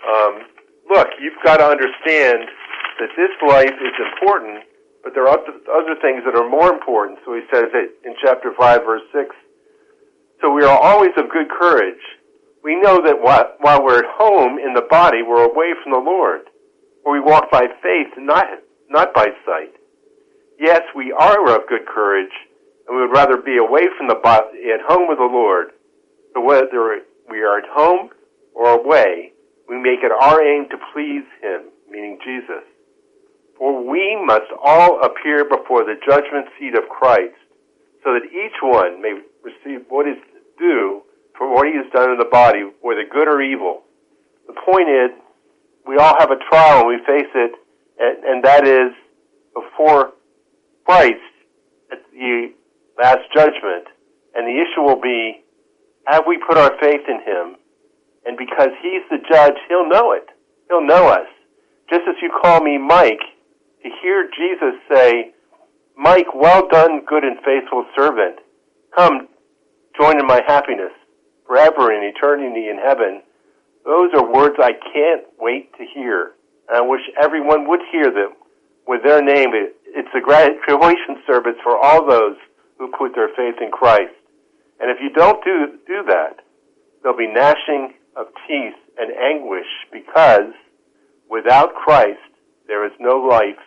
look, you've got to understand that this life is important, but there are other things that are more important. So he says it in chapter 5, verse 6. So we are always of good courage. We know that while we're at home in the body, we're away from the Lord. For we walk by faith, not by sight. Yes, we are of good courage, and we would rather be away from the body, at home with the Lord. So whether we are at home or away, we make it our aim to please him, meaning Jesus. For we must all appear before the judgment seat of Christ, so that each one may receive what is due for what he has done in the body, whether good or evil. The point is, we all have a trial and we face it, and that is before Christ at the last judgment. And the issue will be, have we put our faith in him? And because he's the judge, he'll know it. He'll know us. Just as you call me Mike, to hear Jesus say, Mike, well done, good and faithful servant. Come, join in my happiness forever in eternity in heaven. Those are words I can't wait to hear. And I wish everyone would hear them with their name. It's a graduation service for all those who put their faith in Christ. And if you don't do that, there'll be gnashing of teeth and anguish, because without Christ, there is no life.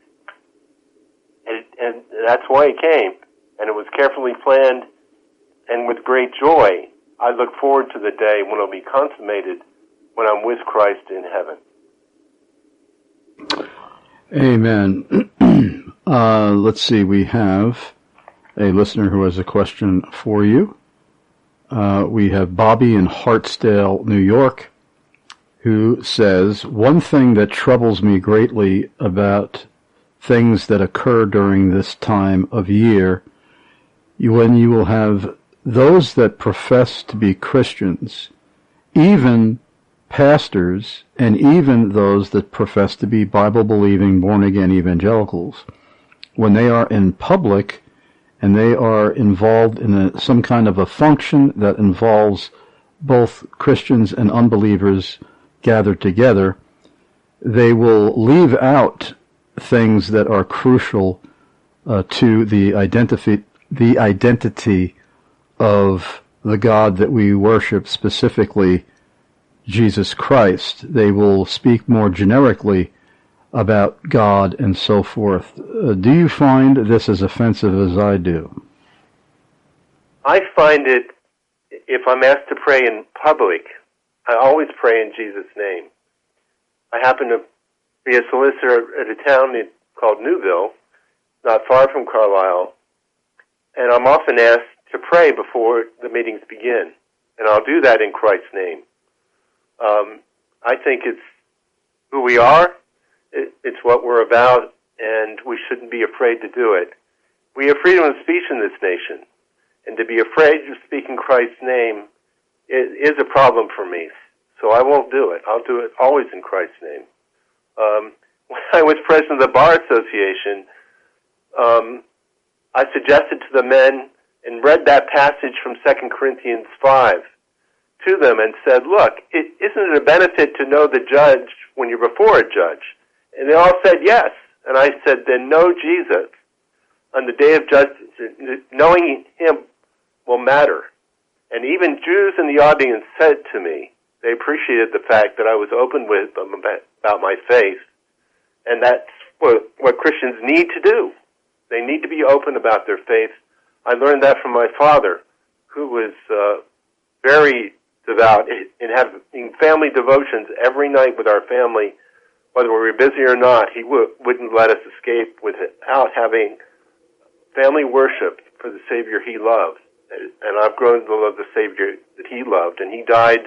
And that's why he came. And it was carefully planned, and with great joy, I look forward to the day when it'll be consummated, when I'm with Christ in heaven. Amen. Let's see, we have a listener who has a question for you. We have Bobby in Hartsdale, New York, who says, one thing that troubles me greatly about things that occur during this time of year, when you will have those that profess to be Christians, even pastors, and even those that profess to be Bible-believing, born-again evangelicals, when they are in public and they are involved in some kind of a function that involves both Christians and unbelievers gathered together, they will leave out things that are crucial to the identity of the God that we worship, specifically Jesus Christ. They will speak more generically about God and so forth. Do you find this as offensive as I do? I find it, if I'm asked to pray in public, I always pray in Jesus' name. I happen to be a solicitor at a town called Newville, not far from Carlisle, and I'm often asked to pray before the meetings begin, and I'll do that in Christ's name. I think it's who we are, it's what we're about, and we shouldn't be afraid to do it. We have freedom of speech in this nation, and to be afraid to speak in Christ's name is a problem for me, so I won't do it. I'll do it always in Christ's name. When I was president of the Bar Association, I suggested to the men and read that passage from 2 Corinthians 5 to them and said, look, isn't it a benefit to know the judge when you're before a judge? And they all said yes. And I said, then know Jesus on the day of judgment. Knowing him will matter. And even Jews in the audience said to me, they appreciated the fact that I was open with them about my faith. And that's what Christians need to do. They need to be open about their faith. I learned that from my father, who was very devout in having family devotions every night with our family. Whether we were busy or not, he wouldn't let us escape without having family worship for the Savior he loved. And I've grown to love the Savior that he loved. And he died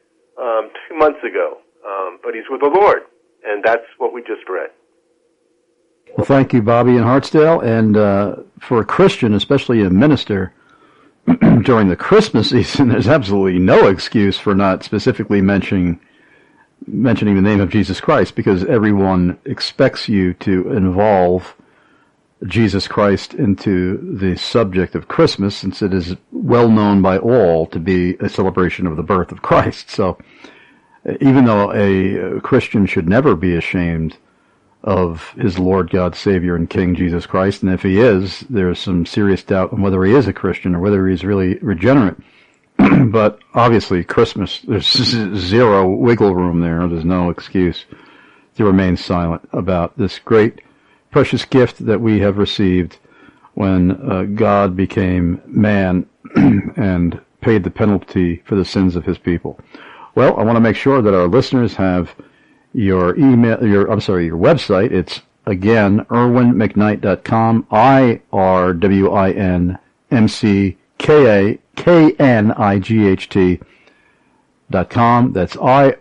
2 months ago, but he's with the Lord. And that's what we just read. Well, thank you, Bobby in Hartsdale. And for a Christian, especially a minister, during the Christmas season, there's absolutely no excuse for not specifically mentioning the name of Jesus Christ, because everyone expects you to involve Jesus Christ into the subject of Christmas, since it is well known by all to be a celebration of the birth of Christ. So even though a Christian should never be ashamed of his Lord, God, Savior, and King, Jesus Christ, and if he is, there's some serious doubt on whether he is a Christian or whether he's really regenerate. But obviously, Christmas, there's zero wiggle room there. There's no excuse to remain silent about this great, precious gift that we have received when God became man and paid the penalty for the sins of his people. Well, I want to make sure that our listeners have your website. It's, again, IrwinMcKnight.com, IRWINMCKNIGHT.com. irwinmcKnight.com. That's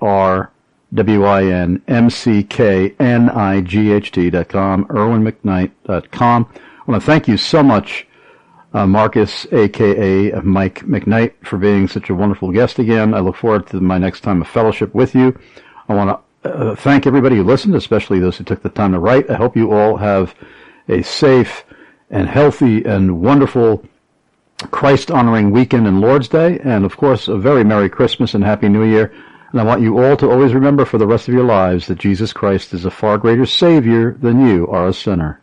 IRWINMCKNIGHT.com, irwinmcKnight.com. I want to thank you so much, Marcus, a.k.a. Mike McKnight, for being such a wonderful guest again. I look forward to my next time of fellowship with you. I want to thank everybody who listened, especially those who took the time to write. I hope you all have a safe and healthy and wonderful Christ-honoring weekend and Lord's Day, and of course a very Merry Christmas and Happy New Year. And I want you all to always remember for the rest of your lives that Jesus Christ is a far greater Savior than you are a sinner.